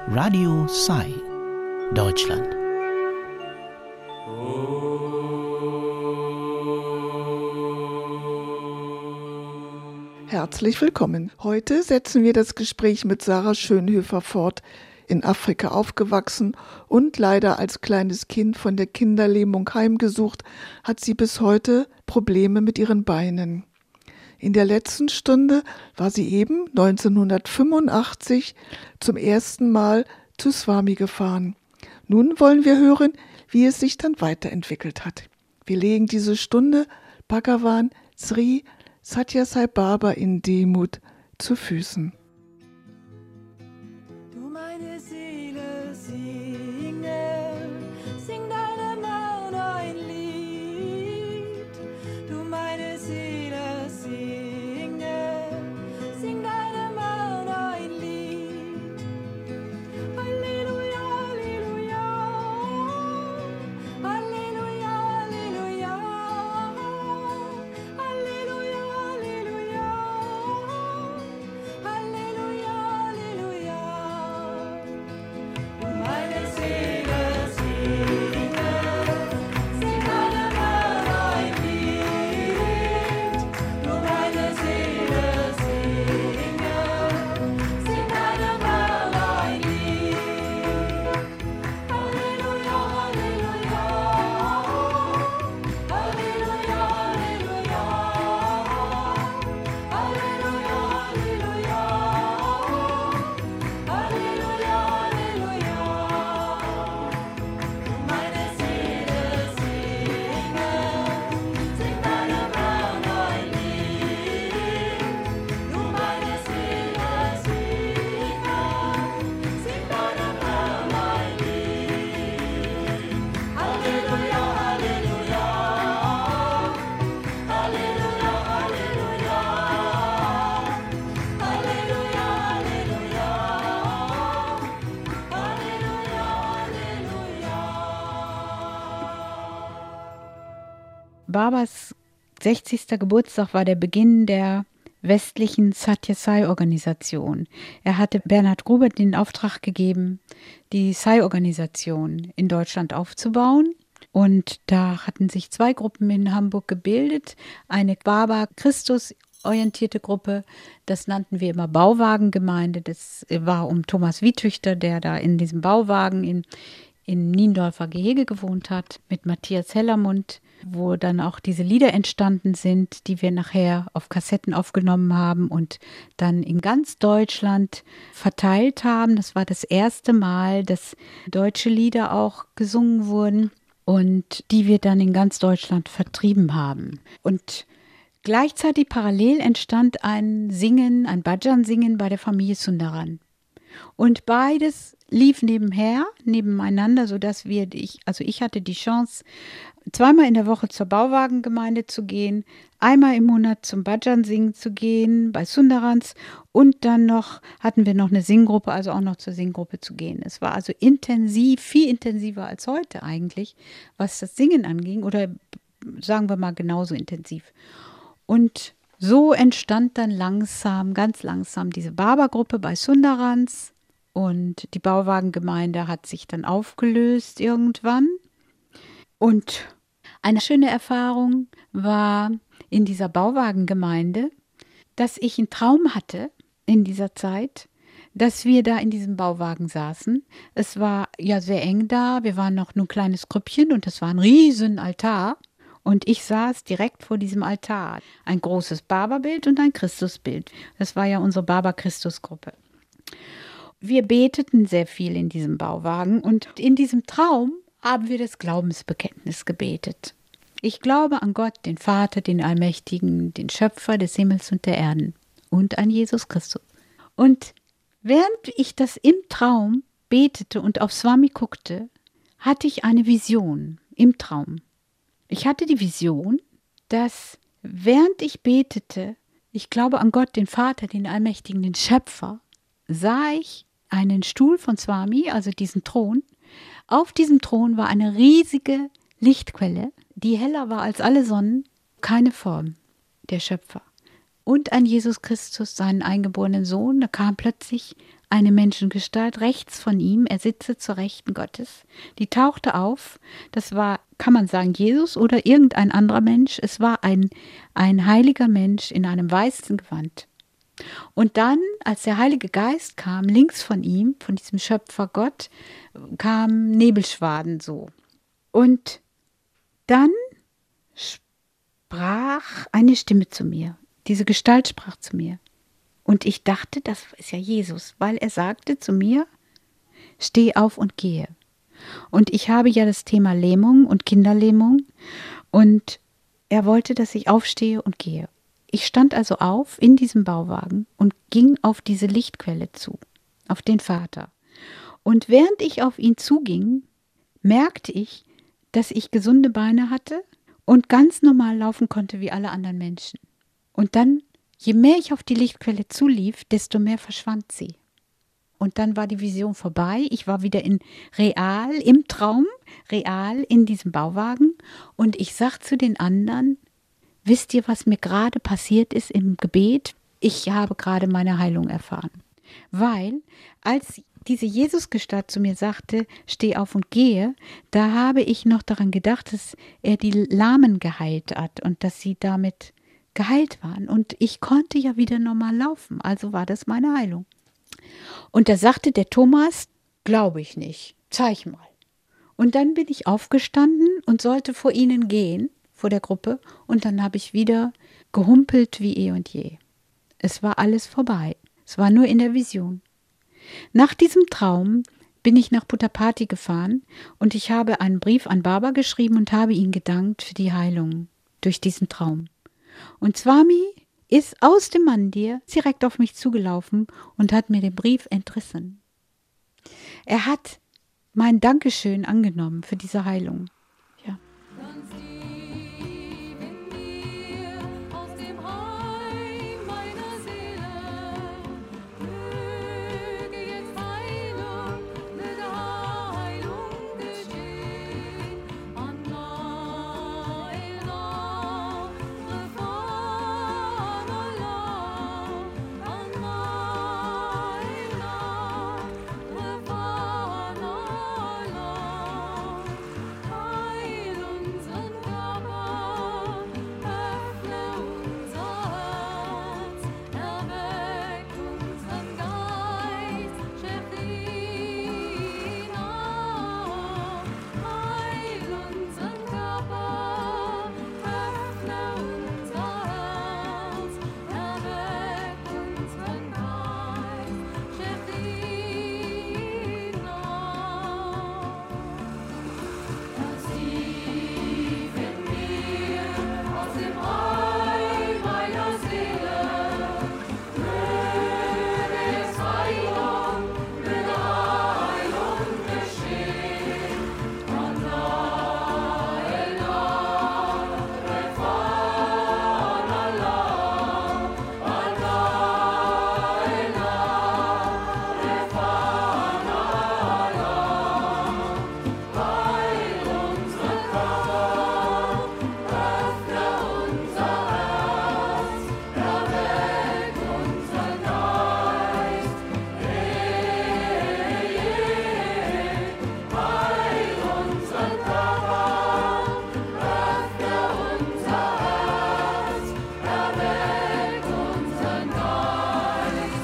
Radio Sai, Deutschland. Herzlich willkommen. Heute setzen wir das Gespräch mit Sarah Schönhöfer fort. In Afrika aufgewachsen und leider als kleines Kind von der Kinderlähmung heimgesucht, hat sie bis heute Probleme mit ihren Beinen. In der letzten Stunde war sie eben 1985 zum ersten Mal zu Swami gefahren. Nun wollen wir hören, wie es sich dann weiterentwickelt hat. Wir legen diese Stunde Bhagavan Sri Sathya Sai Baba in Demut zu Füßen. Du meine Seele singe, sing deinem Herrn ein Lied. Du meine Seele singe, sing deinem Herrn ein Lied. Halleluja, Halleluja, Halleluja, Halleluja, Halleluja, Halleluja, Halleluja, Halleluja. Meine Seele singe, sing deinem Herrn ein Lied. Du meine Seele singe, sing deinem Herrn ein Lied. Halleluja, Halleluja, Halleluja, Halleluja, Halleluja, Halleluja, Halleluja, Halleluja. Meine Seele singe, sing deinem Herrn ein Lied. Du meine Seele singe, sing deinem Herrn ein Lied. Halleluja, Halleluja, Halleluja, Halleluja, Halleluja, Babas 60. Geburtstag war der Beginn der westlichen Sathya Sai-Organisation. Er hatte Bernhard Gruber den Auftrag gegeben, die Sai-Organisation in Deutschland aufzubauen. Und da hatten sich zwei Gruppen in Hamburg gebildet. Eine Baba-Christus-orientierte Gruppe, das nannten wir immer Bauwagengemeinde. Das war um Thomas Wiethüchter, der da in diesem Bauwagen in Niendorfer Gehege gewohnt hat, mit Matthias Hellermund, wo dann auch diese Lieder entstanden sind, die wir nachher auf Kassetten aufgenommen haben und dann in ganz Deutschland verteilt haben. Das war das erste Mal, dass deutsche Lieder auch gesungen wurden und die wir dann in ganz Deutschland vertrieben haben. Und gleichzeitig parallel entstand ein Singen, ein Bhajan-Singen bei der Familie Sundaram. Und beides lief nebeneinander, sodass ich hatte die Chance, zweimal in der Woche zur Bauwagengemeinde zu gehen, einmal im Monat zum Bhajan singen zu gehen bei Sundarans und dann hatten wir noch eine Singgruppe, also auch noch zur Singgruppe zu gehen. Es war also intensiv, viel intensiver als heute eigentlich, was das Singen anging oder sagen wir mal genauso intensiv. Und so entstand dann ganz langsam diese Baba-Gruppe bei Sundarans und die Bauwagengemeinde hat sich dann aufgelöst irgendwann. Und eine schöne Erfahrung war in dieser Bauwagengemeinde, dass ich einen Traum hatte in dieser Zeit, dass wir da in diesem Bauwagen saßen. Es war ja sehr eng da, wir waren noch nur ein kleines Grüppchen und es war ein riesen Altar. Und ich saß direkt vor diesem Altar. Ein großes Baba-Bild und ein Christusbild. Das war ja unsere Baba-Christus-Gruppe. Wir beteten sehr viel in diesem Bauwagen und in diesem Traum haben wir das Glaubensbekenntnis gebetet. Ich glaube an Gott, den Vater, den Allmächtigen, den Schöpfer des Himmels und der Erden und an Jesus Christus. Und während ich das im Traum betete und auf Swami guckte, hatte ich eine Vision im Traum. Ich hatte die Vision, dass während ich betete, ich glaube an Gott, den Vater, den Allmächtigen, den Schöpfer, sah ich einen Stuhl von Swami, also diesen Thron. Auf diesem Thron war eine riesige Lichtquelle, die heller war als alle Sonnen, keine Form, der Schöpfer. Und an Jesus Christus, seinen eingeborenen Sohn, da kam plötzlich eine Menschengestalt rechts von ihm, er sitze zur Rechten Gottes. Die tauchte auf, das war, kann man sagen, Jesus oder irgendein anderer Mensch. Es war ein heiliger Mensch in einem weißen Gewand. Und dann, als der Heilige Geist kam, links von ihm, von diesem Schöpfer Gott, kamen Nebelschwaden so. Und dann sprach eine Stimme zu mir. Diese Gestalt sprach zu mir. Und ich dachte, das ist ja Jesus, weil er sagte zu mir, steh auf und gehe. Und ich habe ja das Thema Lähmung und Kinderlähmung und er wollte, dass ich aufstehe und gehe. Ich stand also auf in diesem Bauwagen und ging auf diese Lichtquelle zu, auf den Vater. Und während ich auf ihn zuging, merkte ich, dass ich gesunde Beine hatte und ganz normal laufen konnte wie alle anderen Menschen. Und dann, je mehr ich auf die Lichtquelle zulief, desto mehr verschwand sie. Und dann war die Vision vorbei. Ich war wieder im Traum, real in diesem Bauwagen. Und ich sag zu den anderen, wisst ihr, was mir gerade passiert ist im Gebet? Ich habe gerade meine Heilung erfahren. Weil, als diese Jesusgestalt zu mir sagte, steh auf und gehe, da habe ich noch daran gedacht, dass er die Lahmen geheilt hat und dass sie damit geheilt waren. Und ich konnte ja wieder normal laufen. Also war das meine Heilung. Und da sagte der Thomas, glaube ich nicht, zeig mal. Und dann bin ich aufgestanden und sollte vor ihnen gehen, vor der Gruppe. Und dann habe ich wieder gehumpelt wie eh und je. Es war alles vorbei. Es war nur in der Vision. Nach diesem Traum bin ich nach Puttapati gefahren und ich habe einen Brief an Baba geschrieben und habe ihm gedankt für die Heilung durch diesen Traum. Und Swami ist aus dem Mandir direkt auf mich zugelaufen und hat mir den Brief entrissen. Er hat mein Dankeschön angenommen für diese Heilung. Ja. Ganz tief in mir, aus dem Heim meiner Seele, möge jetzt Heilung, möge Heilung geschehen. Allah, Allah, Refan Allah, Allah, Refan Allah. Heil unseren Körper, öffne unser Herz, erweck unseren Geist, Shechina. Heil unseren Körper, öffne unser Herz, erweck unseren Geist, Shechina. Ganz tief in mir, aus dem Heim meiner Seele, möge jetzt Heilung, möge Heilung geschehen. Allah, Allah, Refan Allah, Allah, Refan Allah. Heil unseren Körper, öffne unser Herz, erweck unseren Geist. Heil unseren Körper, öffne unser Herz, erweck unseren Geist.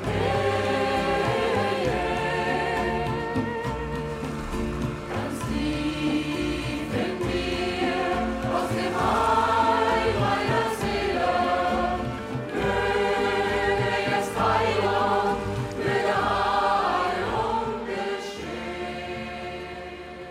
Ganz tief in mir, aus dem Heim meiner Seele, möge jetzt Heilung, möge Heilung geschehen.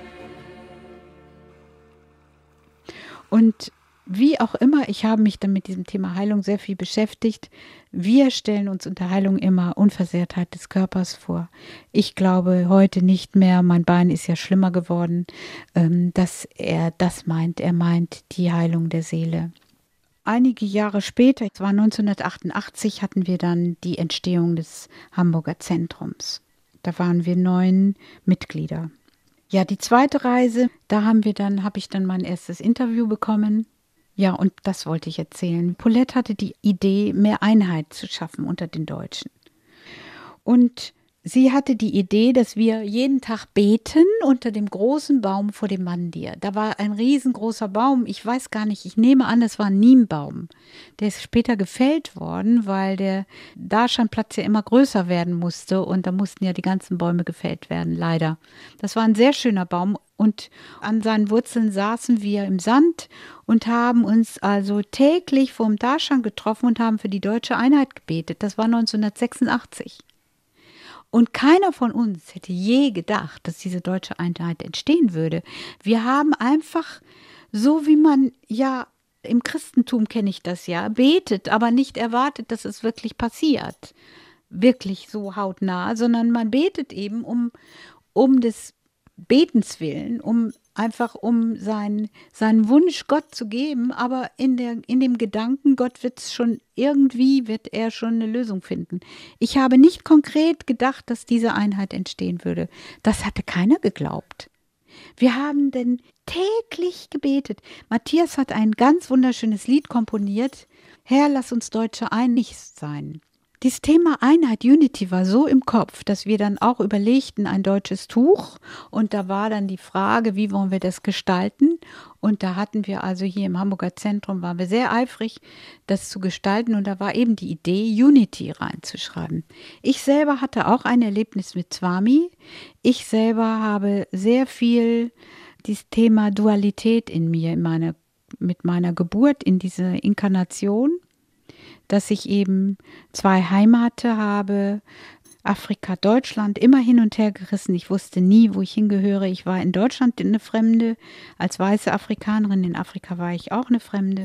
Und wie auch immer, ich habe mich dann mit diesem Thema Heilung sehr viel beschäftigt. Wir stellen uns unter Heilung immer Unversehrtheit des Körpers vor. Ich glaube heute nicht mehr, mein Bein ist ja schlimmer geworden, dass er das meint. Er meint die Heilung der Seele. Einige Jahre später, es war 1988, hatten wir dann die Entstehung des Hamburger Zentrums. Da waren wir 9 Mitglieder. Ja, die zweite Reise, da habe ich dann mein erstes Interview bekommen. Ja, und das wollte ich erzählen. Paulette hatte die Idee, mehr Einheit zu schaffen unter den Deutschen. Und sie hatte die Idee, dass wir jeden Tag beten unter dem großen Baum vor dem Mandir. Da war ein riesengroßer Baum, ich weiß gar nicht, ich nehme an, das war ein Niembaum. Der ist später gefällt worden, weil der Darshan-Platz ja immer größer werden musste und da mussten ja die ganzen Bäume gefällt werden, leider. Das war ein sehr schöner Baum und an seinen Wurzeln saßen wir im Sand und haben uns also täglich vor dem Darshan getroffen und haben für die deutsche Einheit gebetet. Das war 1986. Und keiner von uns hätte je gedacht, dass diese deutsche Einheit entstehen würde. Wir haben einfach, so wie man ja im Christentum kenne ich das ja, betet, aber nicht erwartet, dass es wirklich passiert. Wirklich so hautnah, sondern man betet eben um des Betens willen, um seinen Wunsch Gott zu geben, aber in dem Gedanken, Gott wird er schon eine Lösung finden. Ich habe nicht konkret gedacht, dass diese Einheit entstehen würde. Das hatte keiner geglaubt. Wir haben denn täglich gebetet. Matthias hat ein ganz wunderschönes Lied komponiert. Herr, lass uns Deutsche einig sein. Dieses Thema Einheit, Unity war so im Kopf, dass wir dann auch überlegten, ein deutsches Tuch. Und da war dann die Frage, wie wollen wir das gestalten? Und da hatten wir also hier im Hamburger Zentrum, waren wir sehr eifrig, das zu gestalten. Und da war eben die Idee, Unity reinzuschreiben. Ich selber hatte auch ein Erlebnis mit Swami. Ich selber habe sehr viel dieses Thema Dualität in mir, mit meiner Geburt in diese Inkarnation, dass ich eben 2 Heimate habe, Afrika, Deutschland, immer hin und her gerissen. Ich wusste nie, wo ich hingehöre. Ich war in Deutschland eine Fremde, als weiße Afrikanerin. In Afrika war ich auch eine Fremde.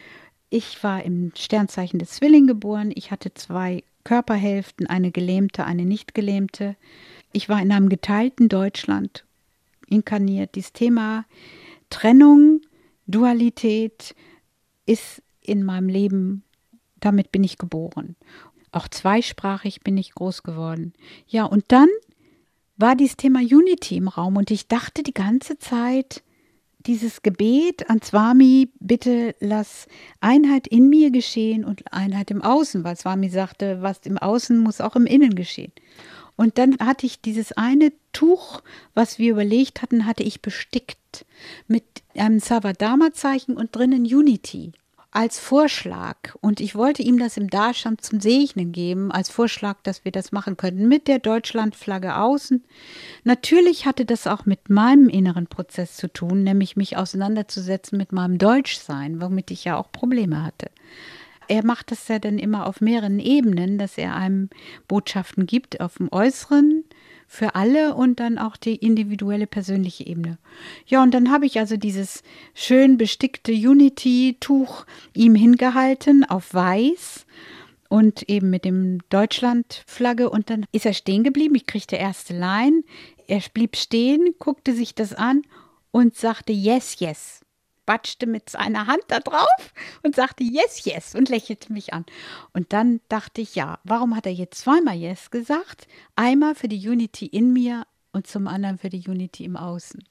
Ich war im Sternzeichen des Zwilling geboren. Ich hatte 2 Körperhälften, eine gelähmte, eine nicht gelähmte. Ich war in einem geteilten Deutschland inkarniert. Dieses Thema Trennung, Dualität ist in meinem Leben, damit bin ich geboren. Auch zweisprachig bin ich groß geworden. Ja, und dann war dieses Thema Unity im Raum und ich dachte die ganze Zeit, dieses Gebet an Swami, bitte lass Einheit in mir geschehen und Einheit im Außen, weil Swami sagte, was im Außen muss auch im Innen geschehen. Und dann hatte ich dieses eine Tuch, was wir überlegt hatten, hatte ich bestickt mit einem Savadharma-Zeichen und drinnen Unity als Vorschlag. Und ich wollte ihm das im Darshan zum Segnen geben, als Vorschlag, dass wir das machen könnten, mit der Deutschlandflagge außen. Natürlich hatte das auch mit meinem inneren Prozess zu tun, nämlich mich auseinanderzusetzen mit meinem Deutschsein, womit ich ja auch Probleme hatte. Er macht das ja dann immer auf mehreren Ebenen, dass er einem Botschaften gibt, auf dem Äußeren, für alle und dann auch die individuelle persönliche Ebene. Ja, und dann habe ich also dieses schön bestickte Unity-Tuch ihm hingehalten auf weiß und eben mit dem Deutschland-Flagge und dann ist er stehen geblieben. Ich kriegte erste Line. Er blieb stehen, guckte sich das an und sagte yes, yes. Batschte mit seiner Hand da drauf und sagte yes, yes und lächelte mich an. Und dann dachte ich, ja, warum hat er jetzt zweimal yes gesagt? Einmal für die Unity in mir und zum anderen für die Unity im Außen.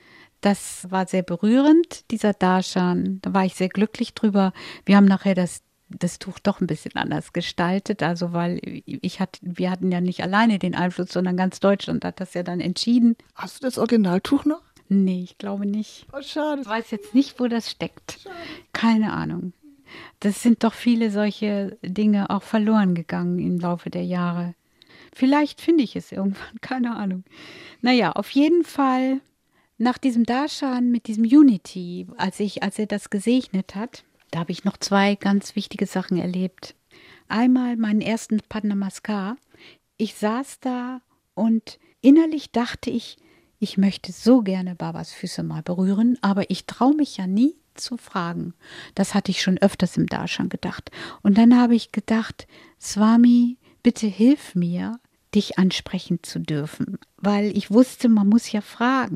Das war sehr berührend, dieser Darshan. Da war ich sehr glücklich drüber. Wir haben nachher das Tuch doch ein bisschen anders gestaltet, also weil wir hatten ja nicht alleine den Einfluss, sondern ganz Deutschland hat das ja dann entschieden. Hast du das Originaltuch noch? Nee, ich glaube nicht. Oh, schade. Ich weiß jetzt nicht, wo das steckt. Schade. Keine Ahnung. Das sind doch viele solche Dinge auch verloren gegangen im Laufe der Jahre. Vielleicht finde ich es irgendwann, keine Ahnung. Naja, auf jeden Fall nach diesem Darshan mit diesem Unity, als er das gesegnet hat, da habe ich noch 2 ganz wichtige Sachen erlebt. Einmal meinen ersten Padnamaskar. Ich saß da und innerlich dachte ich möchte so gerne Babas Füße mal berühren, aber ich traue mich ja nie zu fragen. Das hatte ich schon öfters im Darshan gedacht. Und dann habe ich gedacht, Swami, bitte hilf mir, dich ansprechen zu dürfen, weil ich wusste, man muss ja fragen.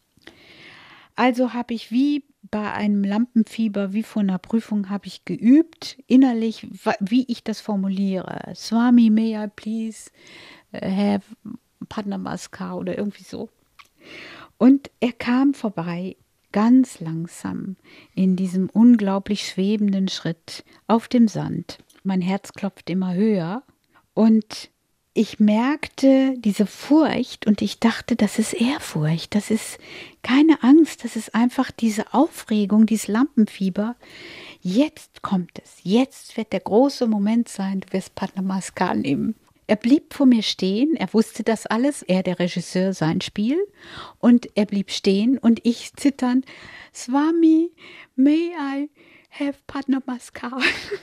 Also habe ich wie bei einem Lampenfieber, wie vor einer Prüfung, habe ich geübt, innerlich, wie ich das formuliere. Swami, may I please have Padnamaskar oder irgendwie so. Und er kam vorbei, ganz langsam, in diesem unglaublich schwebenden Schritt auf dem Sand. Mein Herz klopfte immer höher und ich merkte diese Furcht und ich dachte, das ist Ehrfurcht, das ist keine Angst, das ist einfach diese Aufregung, dieses Lampenfieber. Jetzt kommt es, jetzt wird der große Moment sein, du wirst Padnamaskar nehmen. Er blieb vor mir stehen, er wusste das alles, er der Regisseur, sein Spiel, und er blieb stehen und ich zitternd, Swami, may I have Padnamaskar?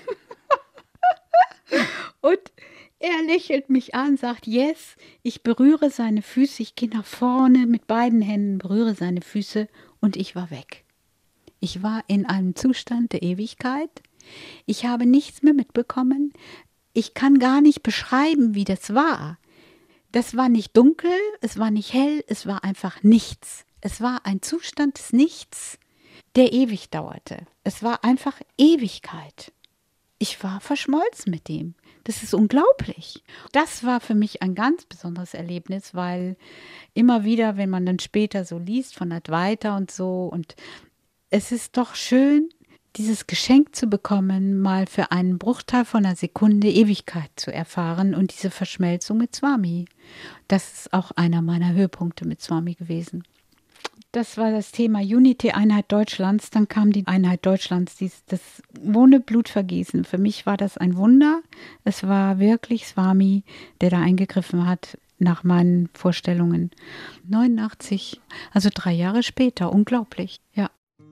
Und er lächelt mich an, sagt, yes, ich berühre seine Füße, ich gehe nach vorne mit beiden Händen, berühre seine Füße und ich war weg. Ich war in einem Zustand der Ewigkeit. Ich habe nichts mehr mitbekommen. Ich kann gar nicht beschreiben, wie das war. Das war nicht dunkel, es war nicht hell, es war einfach nichts. Es war ein Zustand des Nichts, der ewig dauerte. Es war einfach Ewigkeit. Ich war verschmolzen mit ihm. Das ist unglaublich. Das war für mich ein ganz besonderes Erlebnis, weil immer wieder, wenn man dann später so liest von Advaita und so, und es ist doch schön, dieses Geschenk zu bekommen, mal für einen Bruchteil von einer Sekunde Ewigkeit zu erfahren und diese Verschmelzung mit Swami. Das ist auch einer meiner Höhepunkte mit Swami gewesen. Das war das Thema Unity, Einheit Deutschlands. Dann kam die Einheit Deutschlands, das ohne Blutvergießen. Für mich war das ein Wunder. Es war wirklich Swami, der da eingegriffen hat nach meinen Vorstellungen. 89, also 3 Jahre später, unglaublich, ja.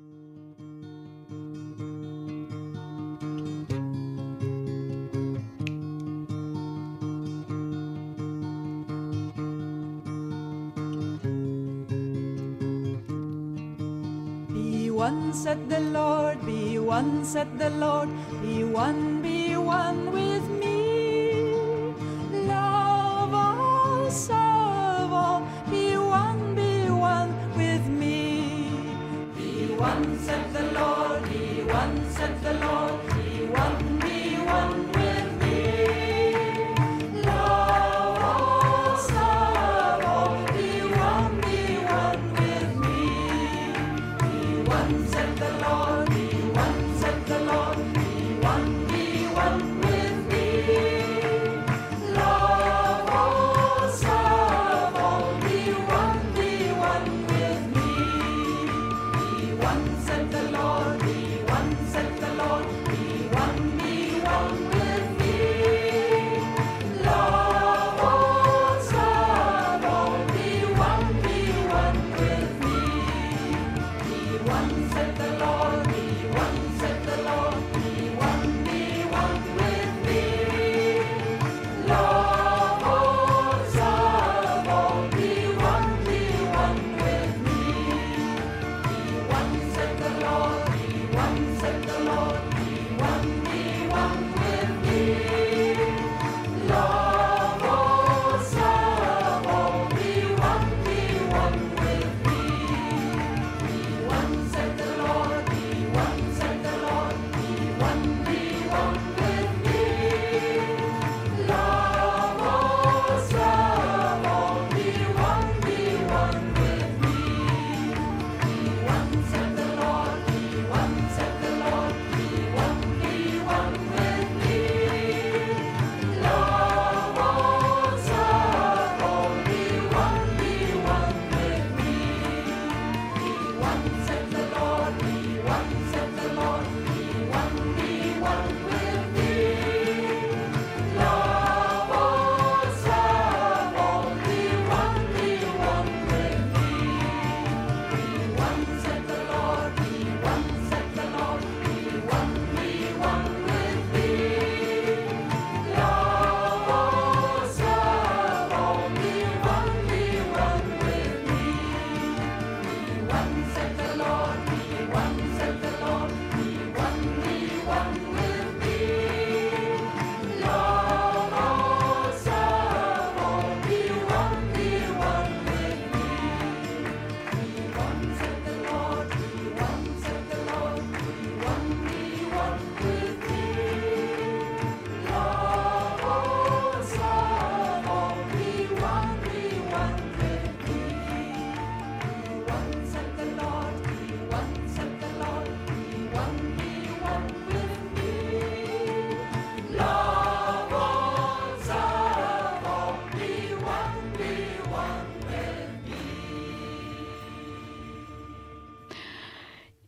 Be one, said the Lord, be one, said the Lord, be one with me. Love all, serve all, be one with me. Be one, said the Lord, be one, said the Lord, be one with me. Love all, serve all, be one with me. Be one, said the Lord, be one, said the Lord, be one with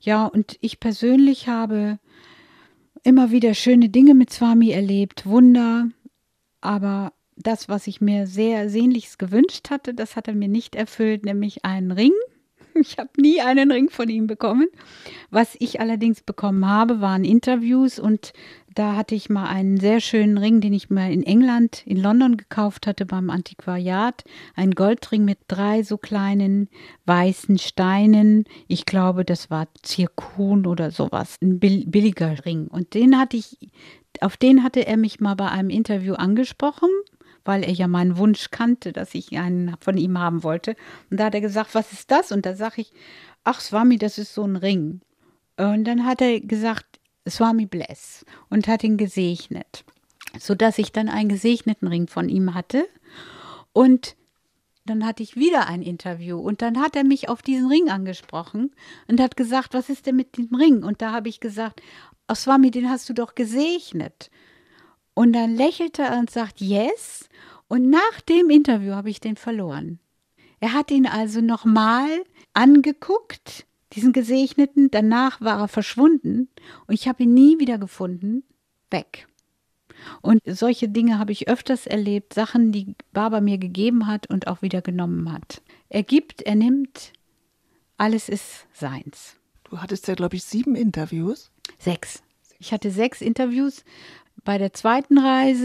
Ja, und ich persönlich habe immer wieder schöne Dinge mit Swami erlebt, Wunder, aber das, was ich mir sehr sehnlichst gewünscht hatte, das hat er mir nicht erfüllt, nämlich einen Ring. Ich habe nie einen Ring von ihm bekommen. Was ich allerdings bekommen habe, waren Interviews und da hatte ich mal einen sehr schönen Ring, den ich mal in England, in London gekauft hatte beim Antiquariat. Ein Goldring mit 3 so kleinen weißen Steinen. Ich glaube, das war Zirkon oder sowas. Ein billiger Ring. Und auf den hatte er mich mal bei einem Interview angesprochen, weil er ja meinen Wunsch kannte, dass ich einen von ihm haben wollte. Und da hat er gesagt, was ist das? Und da sage ich, ach Swami, das ist so ein Ring. Und dann hat er gesagt, Swami bless und hat ihn gesegnet, sodass ich dann einen gesegneten Ring von ihm hatte. Und dann hatte ich wieder ein Interview und dann hat er mich auf diesen Ring angesprochen und hat gesagt, was ist denn mit dem Ring? Und da habe ich gesagt, ach Swami, den hast du doch gesegnet. Und dann lächelte er und sagt, yes. Und nach dem Interview habe ich den verloren. Er hat ihn also nochmal angeguckt, diesen Gesegneten. Danach war er verschwunden und ich habe ihn nie wieder gefunden. Weg. Und solche Dinge habe ich öfters erlebt, Sachen, die Baba mir gegeben hat und auch wieder genommen hat. Er gibt, er nimmt, alles ist seins. Du hattest ja, glaube ich, 7 Interviews. 6. Ich hatte 6 Interviews. Bei der zweiten Reise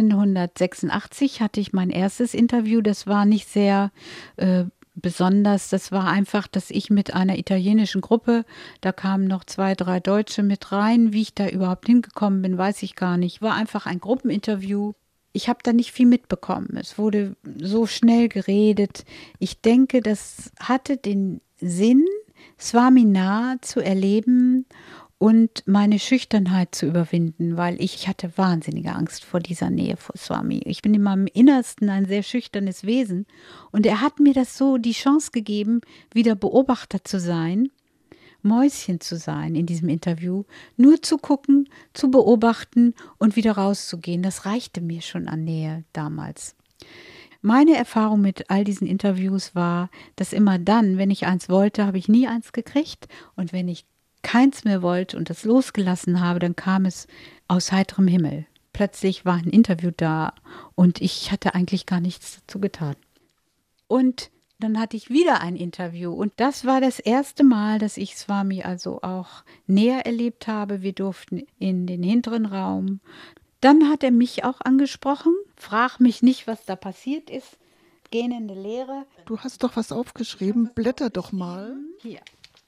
1986 hatte ich mein erstes Interview. Das war nicht sehr besonders. Das war einfach, dass ich mit einer italienischen Gruppe, da kamen noch 2, 3 Deutsche mit rein. Wie ich da überhaupt hingekommen bin, weiß ich gar nicht. War einfach ein Gruppeninterview. Ich habe da nicht viel mitbekommen. Es wurde so schnell geredet. Ich denke, das hatte den Sinn, Swami nah zu erleben und meine Schüchternheit zu überwinden, weil ich hatte wahnsinnige Angst vor dieser Nähe vor Swami. Ich bin in meinem Innersten ein sehr schüchternes Wesen und er hat mir das so die Chance gegeben, wieder Beobachter zu sein, Mäuschen zu sein in diesem Interview, nur zu gucken, zu beobachten und wieder rauszugehen. Das reichte mir schon an Nähe damals. Meine Erfahrung mit all diesen Interviews war, dass immer dann, wenn ich eins wollte, habe ich nie eins gekriegt und wenn ich keins mehr wollte und das losgelassen habe, dann kam es aus heiterem Himmel. Plötzlich war ein Interview da und ich hatte eigentlich gar nichts dazu getan. Und dann hatte ich wieder ein Interview und das war das erste Mal, dass ich Swami also auch näher erlebt habe. Wir durften in den hinteren Raum. Dann hat er mich auch angesprochen. Frag mich nicht, was da passiert ist. Gähnende Leere. Du hast doch was aufgeschrieben. Blätter doch mal. Hier.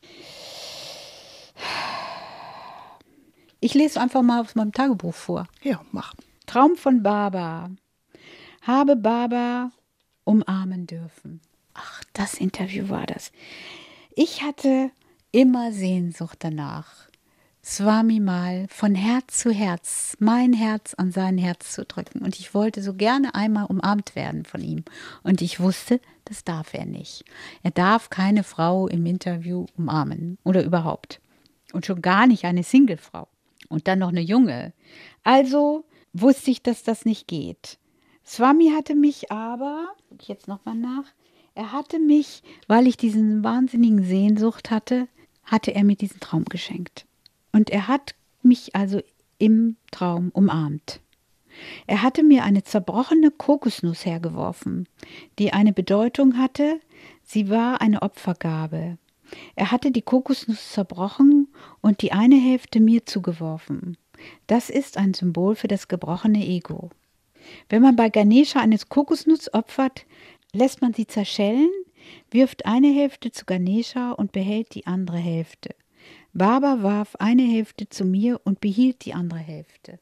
Ich lese einfach mal aus meinem Tagebuch vor. Ja, mach. Traum von Baba. Habe Baba umarmen dürfen. Ach, das Interview war das. Ich hatte immer Sehnsucht danach, Swami mal von Herz zu Herz, mein Herz an sein Herz zu drücken. Und ich wollte so gerne einmal umarmt werden von ihm. Und ich wusste, das darf er nicht. Er darf keine Frau im Interview umarmen oder überhaupt. Und schon gar nicht eine Singlefrau. Und dann noch eine junge. Also wusste ich, dass das nicht geht. Swami hatte mich aber, gucke ich jetzt nochmal nach, er hatte mich, weil ich diesen wahnsinnigen Sehnsucht hatte, hatte er mir diesen Traum geschenkt. Und er hat mich also im Traum umarmt. Er hatte mir eine zerbrochene Kokosnuss hergeworfen, die eine Bedeutung hatte, sie war eine Opfergabe. Er hatte die Kokosnuss zerbrochen und die eine Hälfte mir zugeworfen. Das ist ein Symbol für das gebrochene Ego. Wenn man bei Ganesha eine Kokosnuss opfert, lässt man sie zerschellen, wirft eine Hälfte zu Ganesha und behält die andere Hälfte. Baba warf eine Hälfte zu mir und behielt die andere Hälfte.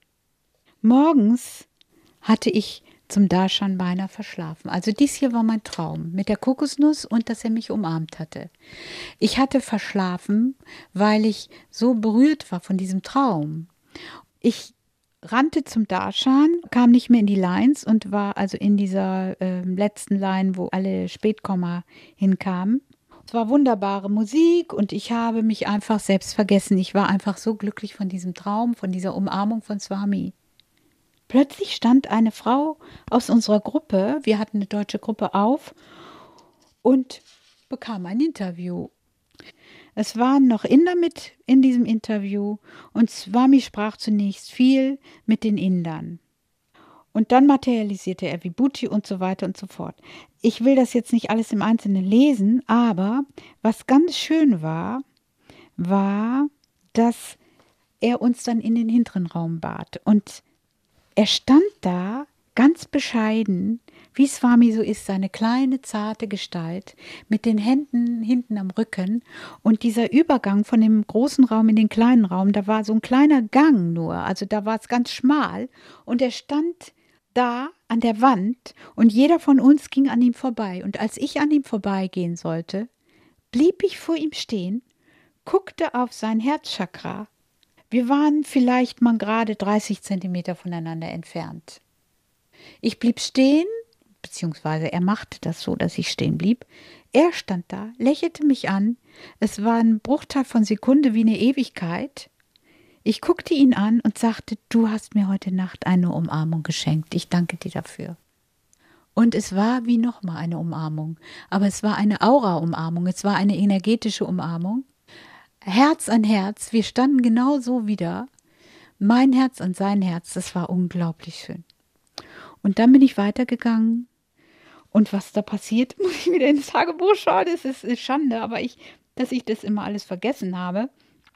Morgens hatte ich zum Darshan beinahe verschlafen. Also dies hier war mein Traum mit der Kokosnuss und dass er mich umarmt hatte. Ich hatte verschlafen, weil ich so berührt war von diesem Traum. Ich rannte zum Darshan, kam nicht mehr in die Lines und war also in dieser letzten Line, wo alle Spätkomma hinkamen. Es war wunderbare Musik und ich habe mich einfach selbst vergessen. Ich war einfach so glücklich von diesem Traum, von dieser Umarmung von Swami. Plötzlich stand eine Frau aus unserer Gruppe, wir hatten eine deutsche Gruppe, auf und bekam ein Interview. Es waren noch Inder mit in diesem Interview und Swami sprach zunächst viel mit den Indern. Und dann materialisierte er Vibhuti und so weiter und so fort. Ich will das jetzt nicht alles im Einzelnen lesen, aber was ganz schön war, dass er uns dann in den hinteren Raum bat. Und er stand da ganz bescheiden, wie Swami so ist, seine kleine, zarte Gestalt, mit den Händen hinten am Rücken. Und dieser Übergang von dem großen Raum in den kleinen Raum, da war so ein kleiner Gang nur, also da war es ganz schmal. Und er stand da an der Wand und jeder von uns ging an ihm vorbei. Und als ich an ihm vorbeigehen sollte, blieb ich vor ihm stehen, guckte auf sein Herzchakra. Wir waren vielleicht mal gerade 30 Zentimeter voneinander entfernt. Ich blieb stehen, beziehungsweise er machte das so, dass ich stehen blieb. Er stand da, lächelte mich an. Es war ein Bruchteil von Sekunde wie eine Ewigkeit. Ich guckte ihn an und sagte, du hast mir heute Nacht eine Umarmung geschenkt. Ich danke dir dafür. Und es war wie nochmal eine Umarmung. Aber es war eine Aura-Umarmung. Es war eine energetische Umarmung. Herz an Herz. Wir standen genau so wieder. Mein Herz an sein Herz. Das war unglaublich schön. Und dann bin ich weitergegangen. Und was da passiert, muss ich wieder ins Tagebuch schauen. Das ist Schande, aber dass ich das immer alles vergessen habe.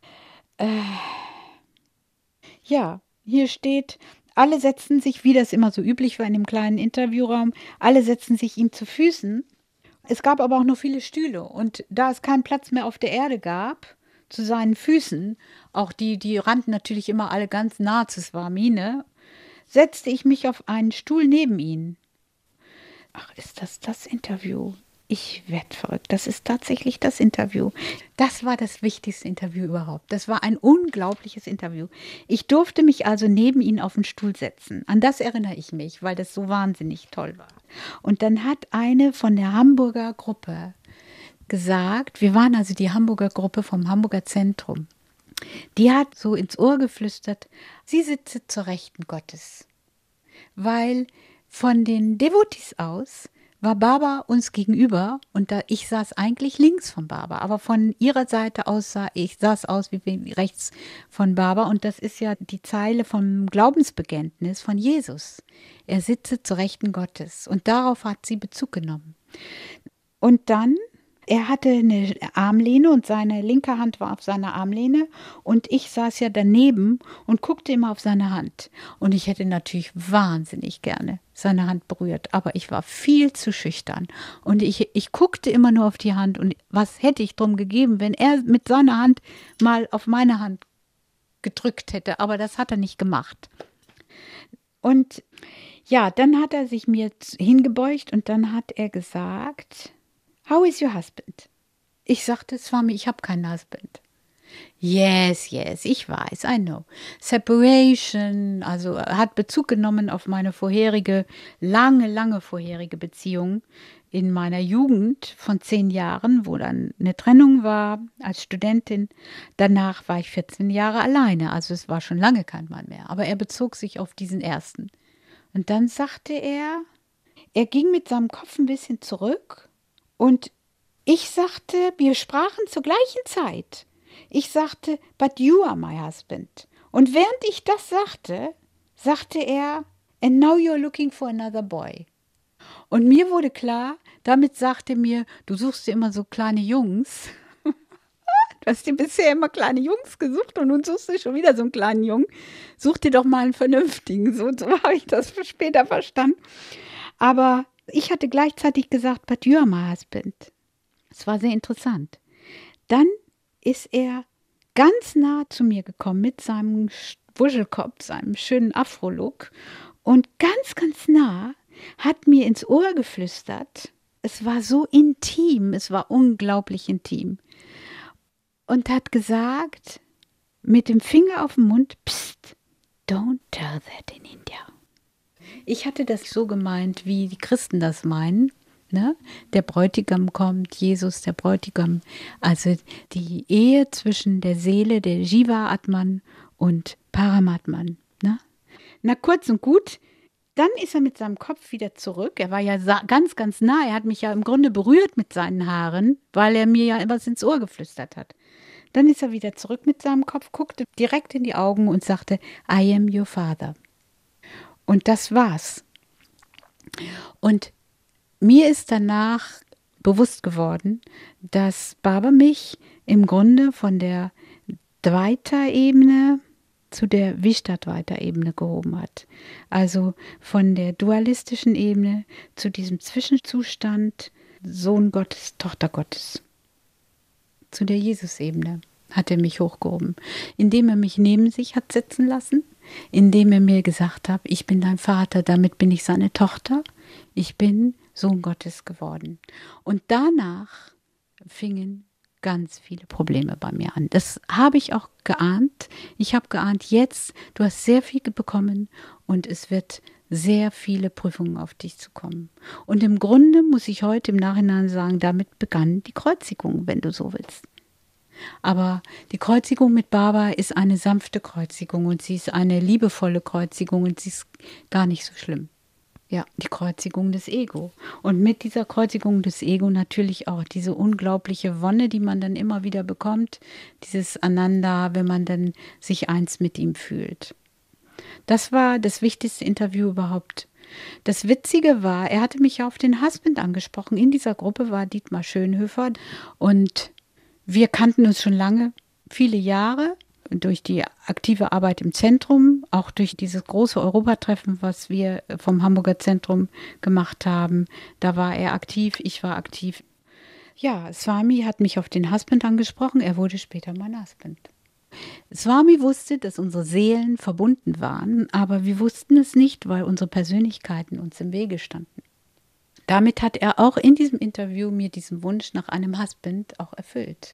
Ja, hier steht, alle setzten sich, wie das immer so üblich war in dem kleinen Interviewraum, alle setzten sich ihm zu Füßen. Es gab aber auch noch viele Stühle und da es keinen Platz mehr auf der Erde gab, zu seinen Füßen, auch die rannten natürlich immer alle ganz nah zu Swami, ne, setzte ich mich auf einen Stuhl neben ihn. Ach, ist das Interview? Ich werde verrückt. Das ist tatsächlich das Interview. Das war das wichtigste Interview überhaupt. Das war ein unglaubliches Interview. Ich durfte mich also neben ihn auf den Stuhl setzen. An das erinnere ich mich, weil das so wahnsinnig toll war. Und dann hat eine von der Hamburger Gruppe gesagt, wir waren also die Hamburger Gruppe vom Hamburger Zentrum, die hat so ins Ohr geflüstert, sie sitze zur Rechten Gottes. Weil von den Devotis aus war Baba uns gegenüber und ich saß eigentlich links von Baba, aber von ihrer Seite aus saß aus wie rechts von Baba und das ist ja die Zeile vom Glaubensbekenntnis von Jesus. Er sitze zur Rechten Gottes und darauf hat sie Bezug genommen. Und dann, er hatte eine Armlehne und seine linke Hand war auf seiner Armlehne und ich saß ja daneben und guckte immer auf seine Hand. Und ich hätte natürlich wahnsinnig gerne seine Hand berührt, aber ich war viel zu schüchtern. Und ich guckte immer nur auf die Hand und was hätte ich drum gegeben, wenn er mit seiner Hand mal auf meine Hand gedrückt hätte, aber das hat er nicht gemacht. Und ja, dann hat er sich mir hingebeugt und dann hat er gesagt, how is your husband? Ich sagte, Swami, ich habe keinen Husband. Yes, ich weiß, I know. Separation, also hat Bezug genommen auf meine vorherige, lange vorherige Beziehung in meiner Jugend von 10 Jahren, wo dann eine Trennung war als Studentin. Danach war ich 14 Jahre alleine, also es war schon lange kein Mann mehr. Aber er bezog sich auf diesen ersten. Und dann sagte er ging mit seinem Kopf ein bisschen zurück und ich sagte, wir sprachen zur gleichen Zeit. Ich sagte, but you are my husband. Und während ich das sagte er, and now you're looking for another boy. Und mir wurde klar, damit sagte mir, du suchst dir immer so kleine Jungs. Du hast dir bisher immer kleine Jungs gesucht und nun suchst du schon wieder so einen kleinen Jungen. Such dir doch mal einen vernünftigen. So habe ich das später verstanden. Aber ich hatte gleichzeitig gesagt, but you are my husband. Es war sehr interessant. Dann ist er ganz nah zu mir gekommen mit seinem Wuschelkopf, seinem schönen Afro-Look und ganz nah hat mir ins Ohr geflüstert. Es war so intim, es war unglaublich intim. Und hat gesagt, mit dem Finger auf dem Mund, Psst, don't tell that in India. Ich hatte das so gemeint, wie die Christen das meinen. Ne? Der Bräutigam kommt, Jesus, der Bräutigam. Also die Ehe zwischen der Seele, der Jiva-Atman und Paramatman. Ne? Na, kurz und gut, dann ist er mit seinem Kopf wieder zurück. Er war ja ganz nah. Er hat mich ja im Grunde berührt mit seinen Haaren, weil er mir ja etwas ins Ohr geflüstert hat. Dann ist er wieder zurück mit seinem Kopf, guckte direkt in die Augen und sagte, I am your father. Und das war's. Und mir ist danach bewusst geworden, dass Baba mich im Grunde von der Dvaita-Ebene zu der Vishtadvaita-Ebene gehoben hat. Also von der dualistischen Ebene zu diesem Zwischenzustand Sohn Gottes, Tochter Gottes. Zu der Jesus-Ebene hat er mich hochgehoben, indem er mich neben sich hat sitzen lassen, indem er mir gesagt hat, ich bin dein Vater, damit bin ich seine Tochter, ich bin Sohn Gottes geworden. Und danach fingen ganz viele Probleme bei mir an. Das habe ich auch geahnt. Ich habe geahnt, jetzt, du hast sehr viel bekommen und es wird sehr viele Prüfungen auf dich zukommen. Und im Grunde muss ich heute im Nachhinein sagen, damit begann die Kreuzigung, wenn du so willst. Aber die Kreuzigung mit Baba ist eine sanfte Kreuzigung und sie ist eine liebevolle Kreuzigung und sie ist gar nicht so schlimm. Ja, die Kreuzigung des Ego. Und mit dieser Kreuzigung des Ego natürlich auch diese unglaubliche Wonne, die man dann immer wieder bekommt, dieses Ananda, wenn man dann sich eins mit ihm fühlt. Das war das wichtigste Interview überhaupt. Das Witzige war, er hatte mich auf den Husband angesprochen. In dieser Gruppe war Dietmar Schönhöfer und wir kannten uns schon lange, viele Jahre. Durch die aktive Arbeit im Zentrum, auch durch dieses große Europatreffen, was wir vom Hamburger Zentrum gemacht haben. Da war er aktiv, ich war aktiv. Ja, Swami hat mich auf den Husband angesprochen, er wurde später mein Husband. Swami wusste, dass unsere Seelen verbunden waren, aber wir wussten es nicht, weil unsere Persönlichkeiten uns im Wege standen. Damit hat er auch in diesem Interview mir diesen Wunsch nach einem Husband auch erfüllt.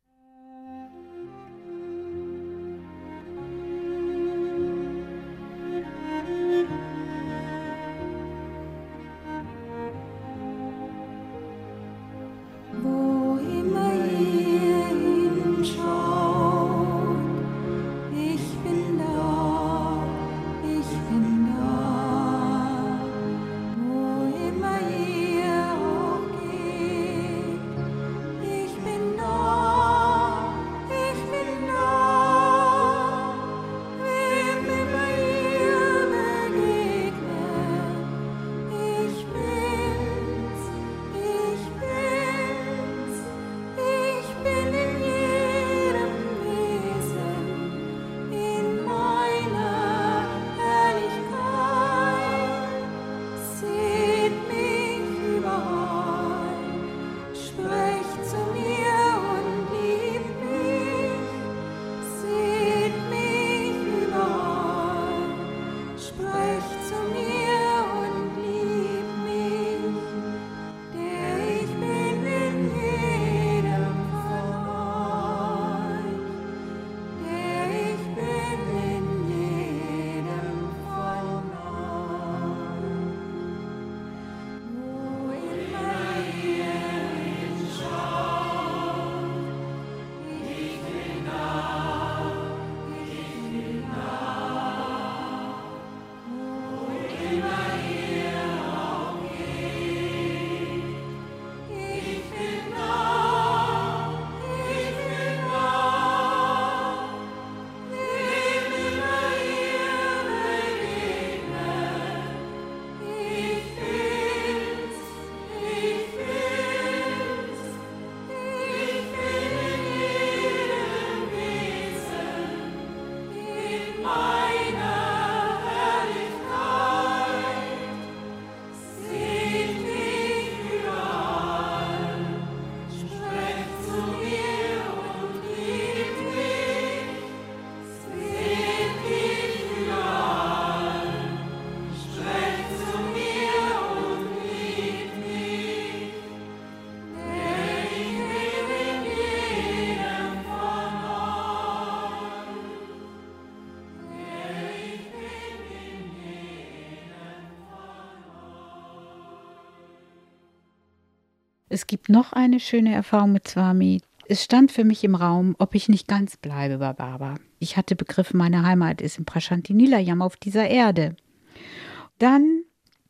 Es gibt noch eine schöne Erfahrung mit Swami. Es stand für mich im Raum, ob ich nicht ganz bleibe bei Baba. Ich hatte begriffen, meine Heimat ist in Prasanthi Nilayam auf dieser Erde. Dann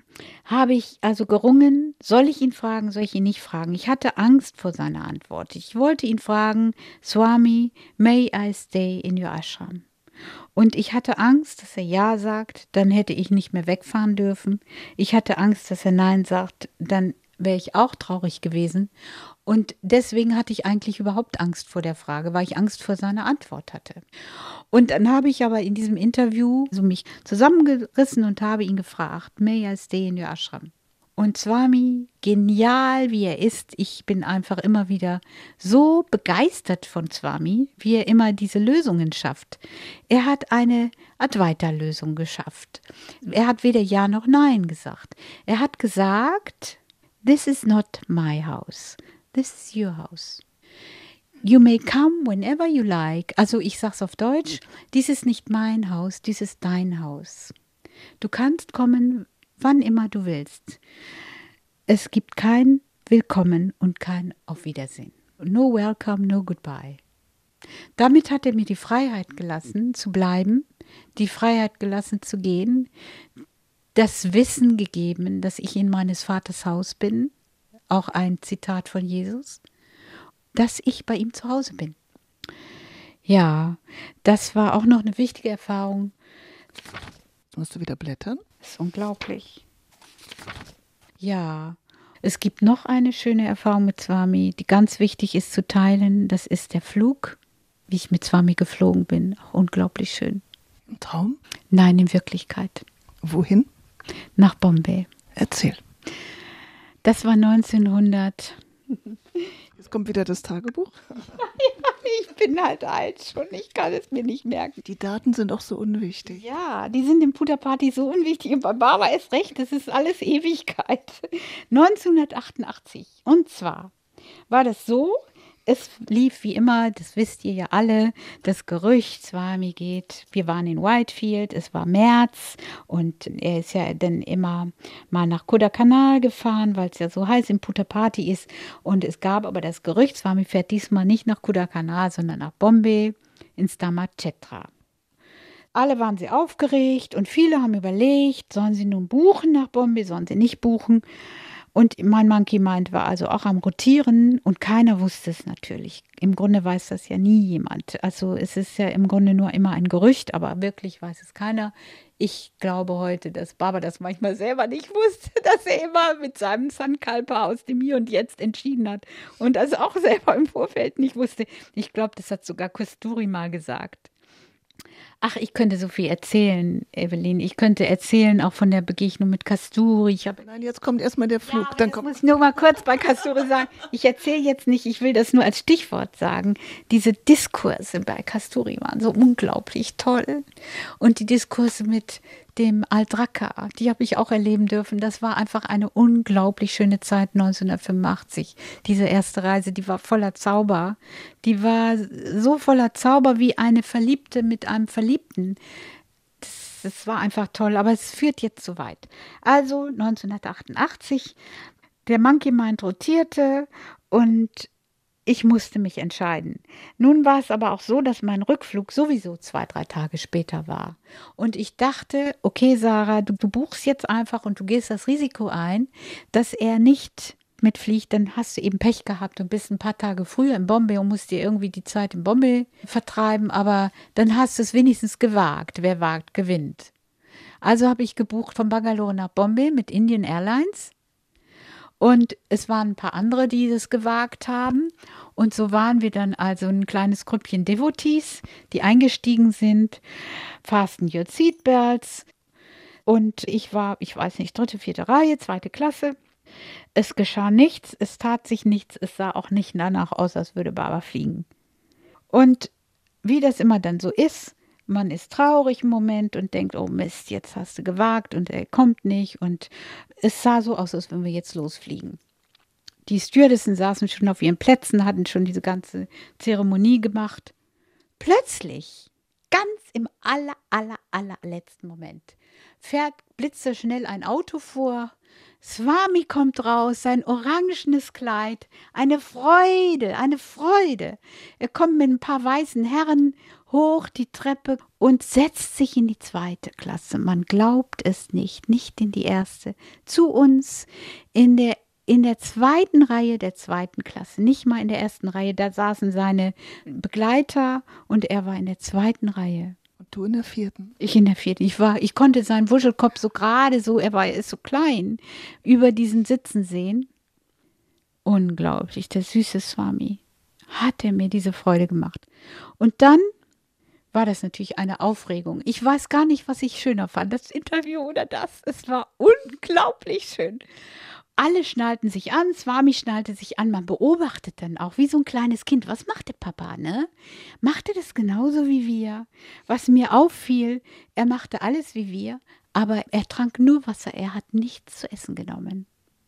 habe ich also gerungen, soll ich ihn fragen, soll ich ihn nicht fragen? Ich hatte Angst vor seiner Antwort. Ich wollte ihn fragen, Swami, may I stay in your ashram? Und ich hatte Angst, dass er Ja sagt, dann hätte ich nicht mehr wegfahren dürfen. Ich hatte Angst, dass er Nein sagt, dann wäre ich auch traurig gewesen. Und deswegen hatte ich eigentlich überhaupt Angst vor der Frage, weil ich Angst vor seiner Antwort hatte. Und dann habe ich aber in diesem Interview so mich zusammengerissen und habe ihn gefragt, may I stay in your ashram? Und Swami, genial wie er ist, ich bin einfach immer wieder so begeistert von Swami, wie er immer diese Lösungen schafft. Er hat eine Advaita-Lösung geschafft. Er hat weder Ja noch Nein gesagt. Er hat gesagt, this is not my house, this is your house. You may come whenever you like. Also ich sag's auf Deutsch, dies ist nicht mein Haus, dies ist dein Haus. Du kannst kommen, wann immer du willst. Es gibt kein Willkommen und kein Auf Wiedersehen. No welcome, no goodbye. Damit hat er mir die Freiheit gelassen, zu bleiben, die Freiheit gelassen, zu gehen, das Wissen gegeben, dass ich in meines Vaters Haus bin, auch ein Zitat von Jesus, dass ich bei ihm zu Hause bin. Ja, das war auch noch eine wichtige Erfahrung. Musst du wieder blättern? Das ist unglaublich. Ja, es gibt noch eine schöne Erfahrung mit Swami, die ganz wichtig ist zu teilen. Das ist der Flug, wie ich mit Swami geflogen bin. Auch unglaublich schön. Ein Traum? Nein, in Wirklichkeit. Wohin? Nach Bombay. Erzähl. Das war 1900. Jetzt kommt wieder das Tagebuch. Ich bin halt alt schon, ich kann es mir nicht merken. Die Daten sind auch so unwichtig. Ja, die sind im Puder Party so unwichtig und bei Barbara ist recht, das ist alles Ewigkeit. 1988. Und zwar war das so, es lief wie immer, das wisst ihr ja alle, das Gerücht, Swami geht, wir waren in Whitefield, es war März und er ist ja dann immer mal nach Kodaikanal gefahren, weil es ja so heiß im Puder Party ist und es gab aber das Gerücht, Swami fährt diesmal nicht nach Kodaikanal, sondern nach Bombay ins Dhammachetra. Alle waren sehr aufgeregt und viele haben überlegt, sollen sie nun buchen nach Bombay, sollen sie nicht buchen. Und mein Monkey Mind war also auch am Rotieren und keiner wusste es natürlich. Im Grunde weiß das ja nie jemand. Also es ist ja im Grunde nur immer ein Gerücht, aber wirklich weiß es keiner. Ich glaube heute, dass Baba das manchmal selber nicht wusste, dass er immer mit seinem Sankalpa aus dem Hier und Jetzt entschieden hat und das auch selber im Vorfeld nicht wusste. Ich glaube, das hat sogar Kasturi mal gesagt. Ach, ich könnte so viel erzählen, Evelyn. Ich könnte erzählen auch von der Begegnung mit Kasturi. Nein, jetzt kommt erstmal der Flug. Ja, dann das kommt muss ich nur mal kurz bei Kasturi sagen. Ich erzähle jetzt nicht, ich will das nur als Stichwort sagen. Diese Diskurse bei Kasturi waren so unglaublich toll. Und die Diskurse mit dem Al-Draka, die habe ich auch erleben dürfen. Das war einfach eine unglaublich schöne Zeit 1985. Diese erste Reise, die war voller Zauber. Die war so voller Zauber wie eine Verliebte mit einem Verliebten. Das war einfach toll, aber es führt jetzt zu weit. Also 1988, der Monkey Mind rotierte und ich musste mich entscheiden. Nun war es aber auch so, dass mein Rückflug sowieso 2-3 Tage später war. Und ich dachte, okay, Sarah, du buchst jetzt einfach und du gehst das Risiko ein, dass er nicht mitfliegt. Dann hast du eben Pech gehabt und bist ein paar Tage früher in Bombay und musst dir irgendwie die Zeit in Bombay vertreiben. Aber dann hast du es wenigstens gewagt. Wer wagt, gewinnt. Also habe ich gebucht von Bangalore nach Bombay mit Indian Airlines. Und es waren ein paar andere, die das gewagt haben. Und so waren wir dann also ein kleines Grüppchen Devotees, die eingestiegen sind. Fasten your seatbelts. Und ich war, ich weiß nicht, 3., 4. Reihe, 2. Klasse. Es geschah nichts, es tat sich nichts. Es sah auch nicht danach aus, als würde Baba fliegen. Und wie das immer dann so ist, man ist traurig im Moment und denkt, oh Mist, jetzt hast du gewagt und er kommt nicht. Und es sah so aus, als wenn wir jetzt losfliegen. Die Stewardessen saßen schon auf ihren Plätzen, hatten schon diese ganze Zeremonie gemacht. Plötzlich, ganz im allerletzten Moment, fährt blitzerschnell ein Auto vor. Swami kommt raus, sein orangenes Kleid, eine Freude, eine Freude. Er kommt mit ein paar weißen Herren hoch die Treppe und setzt sich in die 2. Klasse. Man glaubt es nicht, nicht in die 1. Zu uns in der 2. Reihe der 2. Klasse, nicht mal in der 1. Reihe. Da saßen seine Begleiter und er war in der 2. Reihe. Und du in der 4. Ich in der 4. Ich konnte seinen Wuschelkopf so gerade so, er ist so klein, über diesen Sitzen sehen. Unglaublich, der süße Swami. Hat er mir diese Freude gemacht. Und dann war das natürlich eine Aufregung. Ich weiß gar nicht, was ich schöner fand, das Interview oder das. Es war unglaublich schön. Alle schnallten sich an, Swami schnallte sich an. Man beobachtet dann auch, wie so ein kleines Kind. Was macht der Papa, ne? Machte das genauso wie wir? Was mir auffiel, er machte alles wie wir, aber er trank nur Wasser. Er hat nichts zu essen genommen.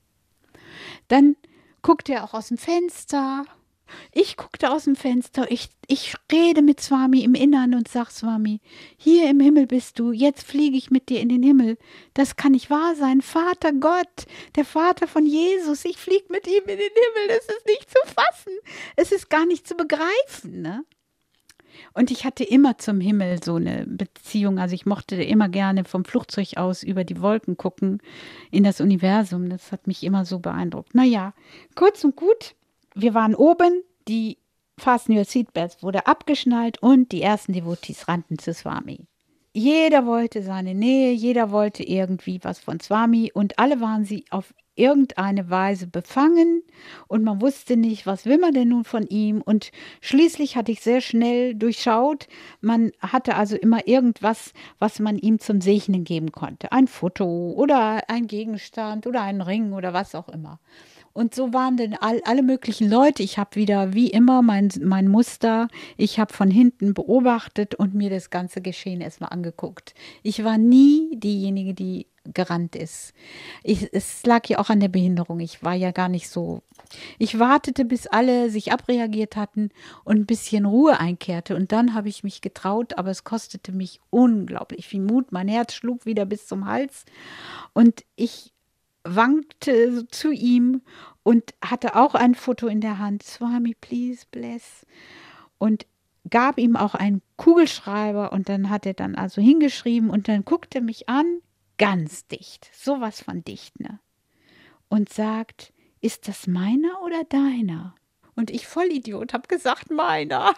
Dann guckte er auch aus dem Fenster. Ich guckte aus dem Fenster, ich rede mit Swami im Innern und sag, Swami, hier im Himmel bist du, jetzt fliege ich mit dir in den Himmel. Das kann nicht wahr sein. Vater Gott, der Vater von Jesus, ich fliege mit ihm in den Himmel. Das ist nicht zu fassen. Es ist gar nicht zu begreifen, ne? Und ich hatte immer zum Himmel so eine Beziehung. Also ich mochte immer gerne vom Flugzeug aus über die Wolken gucken in das Universum. Das hat mich immer so beeindruckt. Naja, kurz und gut. Wir waren oben, die Fasten Your Seatbelts wurde abgeschnallt und die ersten Devotees rannten zu Swami. Jeder wollte seine Nähe, jeder wollte irgendwie was von Swami und alle waren sie auf irgendeine Weise befangen und man wusste nicht, was will man denn nun von ihm, und schließlich hatte ich sehr schnell durchschaut, man hatte also immer irgendwas, was man ihm zum Segnen geben konnte, ein Foto oder ein Gegenstand oder ein Ring oder was auch immer. Und so waren denn alle möglichen Leute. Ich habe wieder, wie immer, mein Muster. Ich habe von hinten beobachtet und mir das ganze Geschehen erstmal angeguckt. Ich war nie diejenige, die gerannt ist. Es lag ja auch an der Behinderung. Ich war ja gar nicht so. Ich wartete, bis alle sich abreagiert hatten und ein bisschen Ruhe einkehrte. Und dann habe ich mich getraut, aber es kostete mich unglaublich viel Mut. Mein Herz schlug wieder bis zum Hals. Und ich wankte zu ihm und hatte auch ein Foto in der Hand. Swami, please bless. Und gab ihm auch einen Kugelschreiber und dann hat er dann also hingeschrieben und dann guckte er mich an, ganz dicht, sowas von dicht, ne? Und sagt, ist das meiner oder deiner? Und ich, Vollidiot, habe gesagt, meiner.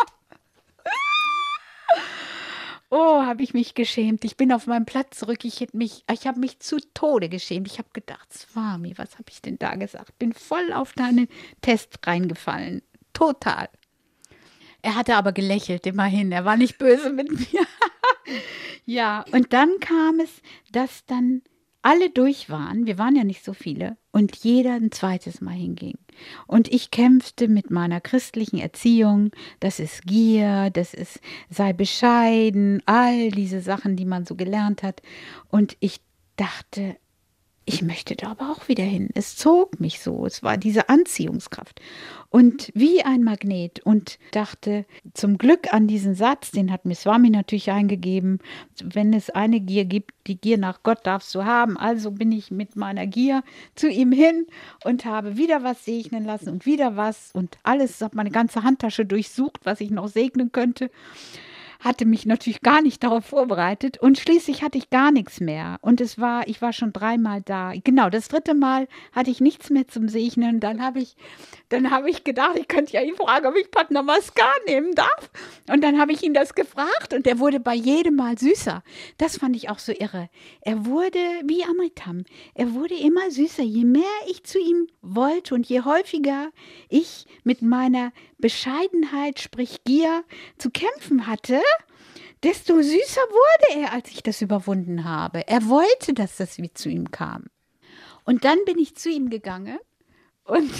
Oh, habe ich mich geschämt. Ich bin auf meinem Platz zurück. Ich habe mich zu Tode geschämt. Ich habe gedacht, Swami, was habe ich denn da gesagt? Bin voll auf deinen Test reingefallen. Total. Er hatte aber gelächelt, immerhin. Er war nicht böse mit mir. Ja, und dann kam es, dass dann alle durch waren. Wir waren ja nicht so viele. Und jeder ein zweites Mal hinging. Und ich kämpfte mit meiner christlichen Erziehung. Das ist Gier, das ist sei bescheiden, all diese Sachen, die man so gelernt hat. Und ich dachte, ich möchte da aber auch wieder hin. Es zog mich so. Es war diese Anziehungskraft. Und wie ein Magnet. Und dachte zum Glück an diesen Satz, den hat mir Swami natürlich eingegeben. Wenn es eine Gier gibt, die Gier nach Gott darfst du haben. Also bin ich mit meiner Gier zu ihm hin und habe wieder was segnen lassen und wieder was. Und alles, habe meine ganze Handtasche durchsucht, was ich noch segnen könnte. Hatte mich natürlich gar nicht darauf vorbereitet und schließlich hatte ich gar nichts mehr. Und ich war schon 3-mal da. Genau, das 3. Mal hatte ich nichts mehr zum Segnen. Dann habe ich gedacht, ich könnte ja ihn fragen, ob ich Pat Namaskar nehmen darf. Und dann habe ich ihn das gefragt und er wurde bei jedem Mal süßer. Das fand ich auch so irre. Er wurde wie Amritam. Er wurde immer süßer. Je mehr ich zu ihm wollte und je häufiger ich mit meiner Bescheidenheit, sprich Gier, zu kämpfen hatte, desto süßer wurde er, als ich das überwunden habe. Er wollte, dass das wie zu ihm kam. Und dann bin ich zu ihm gegangen und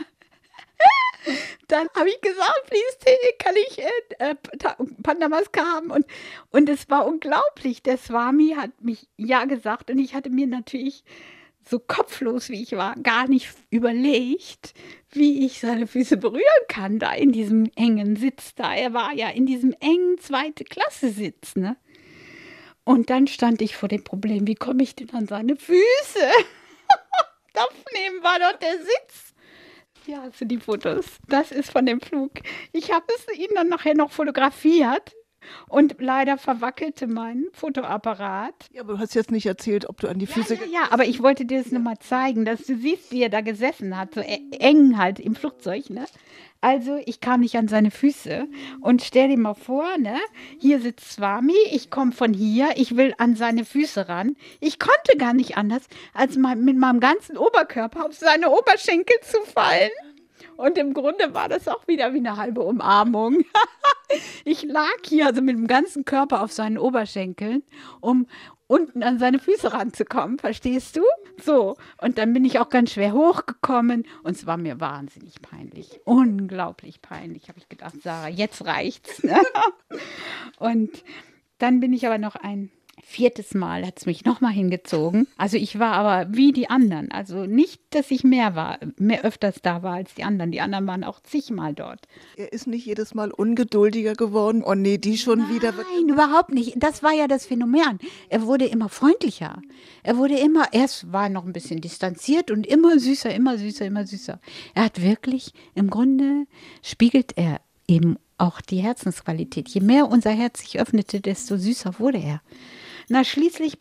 dann habe ich gesagt, please, kann ich Pat Namaskar haben? Und es war unglaublich. Der Swami hat mich ja gesagt und ich hatte mir natürlich so kopflos, wie ich war, gar nicht überlegt, wie ich seine Füße berühren kann, da in diesem engen Sitz da. Er war ja in diesem engen 2. Klasse Sitz, ne? Und dann stand ich vor dem Problem, wie komme ich denn an seine Füße? Daneben war doch der Sitz. Hier hast du die Fotos. Das ist von dem Flug. Ich habe es Ihnen dann nachher noch fotografiert und leider verwackelte mein Fotoapparat. Ja, aber du hast jetzt nicht erzählt, ob du an die Füße... Ja, aber ich wollte dir das nochmal zeigen, dass du siehst, wie er da gesessen hat, so eng halt im Flugzeug, ne? Also ich kam nicht an seine Füße und stell dir mal vor, ne? Hier sitzt Swami, ich komme von hier, ich will an seine Füße ran. Ich konnte gar nicht anders, als mit meinem ganzen Oberkörper auf seine Oberschenkel zu fallen. Und im Grunde war das auch wieder wie eine halbe Umarmung. Ich lag hier also mit dem ganzen Körper auf seinen Oberschenkeln, um unten an seine Füße ranzukommen, verstehst du? So, und dann bin ich auch ganz schwer hochgekommen und es war mir wahnsinnig peinlich, unglaublich peinlich, habe ich gedacht, Sarah, jetzt reicht's. Und dann bin ich aber noch ein 4. Mal, hat es mich nochmal hingezogen. Also ich war aber wie die anderen, also nicht, dass ich mehr öfters da war als die anderen. Die anderen waren auch zigmal dort. Er ist nicht jedes Mal ungeduldiger geworden. Oh nee, die schon wieder. Nein, überhaupt nicht. Das war ja das Phänomen. Er wurde immer freundlicher. Erst war er noch ein bisschen distanziert und immer süßer, immer süßer, immer süßer. Er hat wirklich, im Grunde spiegelt er eben auch die Herzensqualität. Je mehr unser Herz sich öffnete, desto süßer wurde er. Na, schließlich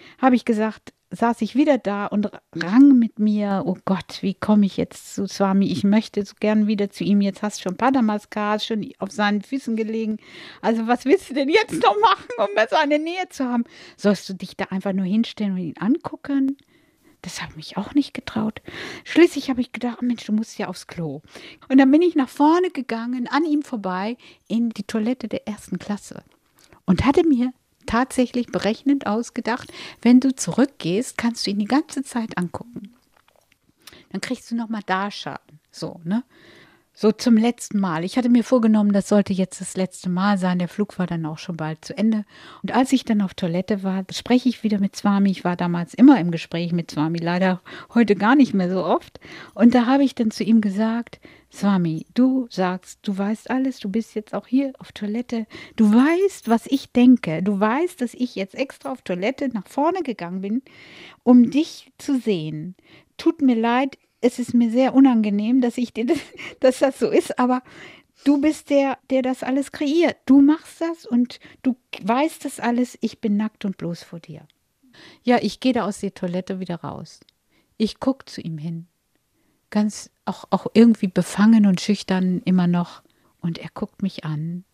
saß ich wieder da und rang mit mir, oh Gott, wie komme ich jetzt zu Swami? Ich möchte so gern wieder zu ihm. Jetzt hast du schon Padamaskar, schon auf seinen Füßen gelegen. Also was willst du denn jetzt noch machen, um seine Nähe zu haben? Sollst du dich da einfach nur hinstellen und ihn angucken? Das habe ich mich auch nicht getraut. Schließlich habe ich gedacht, Mensch, du musst ja aufs Klo. Und dann bin ich nach vorne gegangen, an ihm vorbei, in die Toilette der 1. Klasse. Und hatte mir tatsächlich berechnend ausgedacht, wenn du zurückgehst, kannst du ihn die ganze Zeit angucken. Dann kriegst du nochmal Darschaden. So, ne? So zum letzten Mal. Ich hatte mir vorgenommen, das sollte jetzt das letzte Mal sein. Der Flug war dann auch schon bald zu Ende. Und als ich dann auf Toilette war, spreche ich wieder mit Swami. Ich war damals immer im Gespräch mit Swami, leider heute gar nicht mehr so oft. Und da habe ich dann zu ihm gesagt, Swami, du sagst, du weißt alles, du bist jetzt auch hier auf Toilette. Du weißt, was ich denke. Du weißt, dass ich jetzt extra auf Toilette nach vorne gegangen bin, um dich zu sehen. Tut mir leid, es ist mir sehr unangenehm, dass das so ist, aber du bist der das alles kreiert. Du machst das und du weißt das alles. Ich bin nackt und bloß vor dir. Ja, ich gehe da aus der Toilette wieder raus. Ich gucke zu ihm hin. Ganz auch irgendwie befangen und schüchtern immer noch. Und er guckt mich an.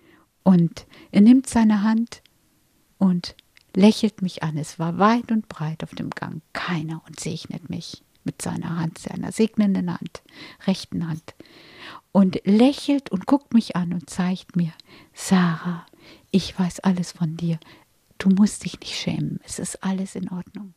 Und er nimmt seine Hand und lächelt mich an. Es war weit und breit auf dem Gang keiner und segnet mich mit seiner Hand, seiner segnenden Hand, rechten Hand. Und lächelt und guckt mich an und zeigt mir, Sarah, ich weiß alles von dir. Du musst dich nicht schämen. Es ist alles in Ordnung.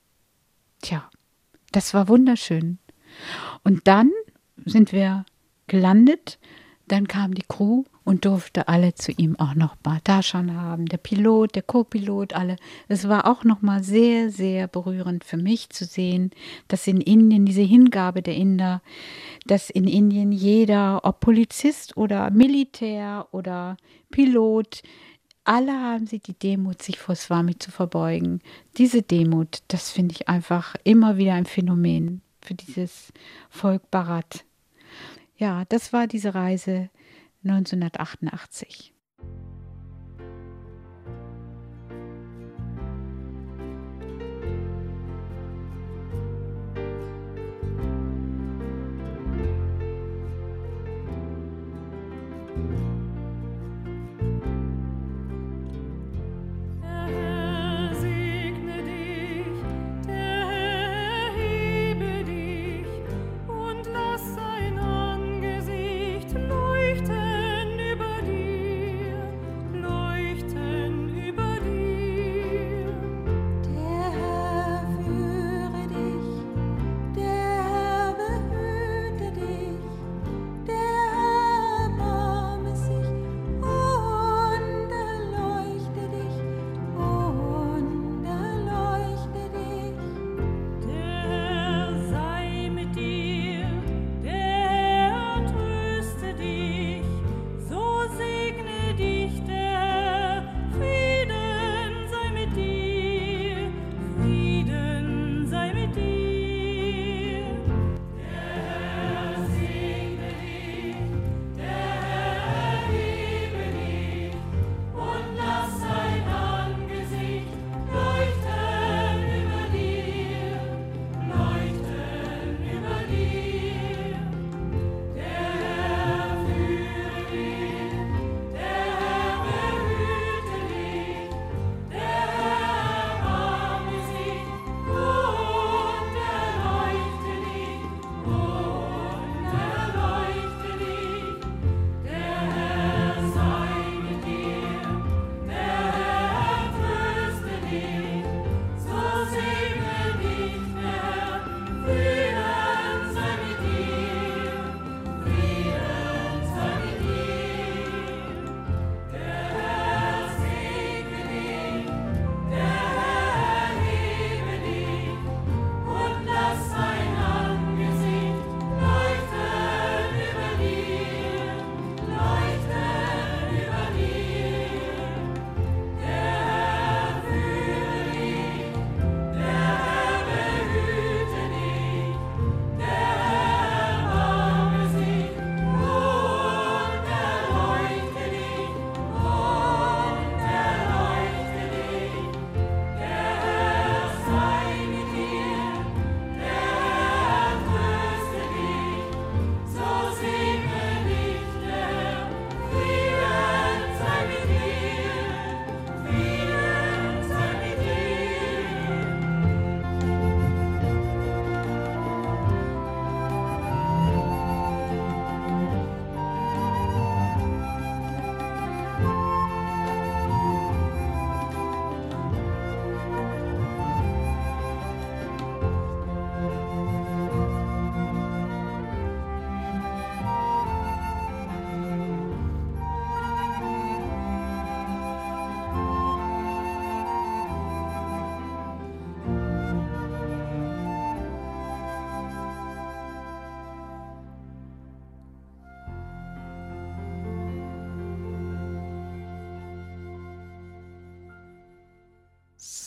Tja, das war wunderschön. Und dann sind wir gelandet. Dann kam die Crew und durfte alle zu ihm auch noch mal Darshan haben. Der Pilot, der Co-Pilot, alle. Es war auch noch mal sehr, sehr berührend für mich zu sehen, dass in Indien diese Hingabe der Inder, dass in Indien jeder, ob Polizist oder Militär oder Pilot, alle haben sie die Demut, sich vor Swami zu verbeugen. Diese Demut, das finde ich einfach immer wieder ein Phänomen für dieses Volk Bharat. Ja, das war diese Reise 1988. Leuchten über dir.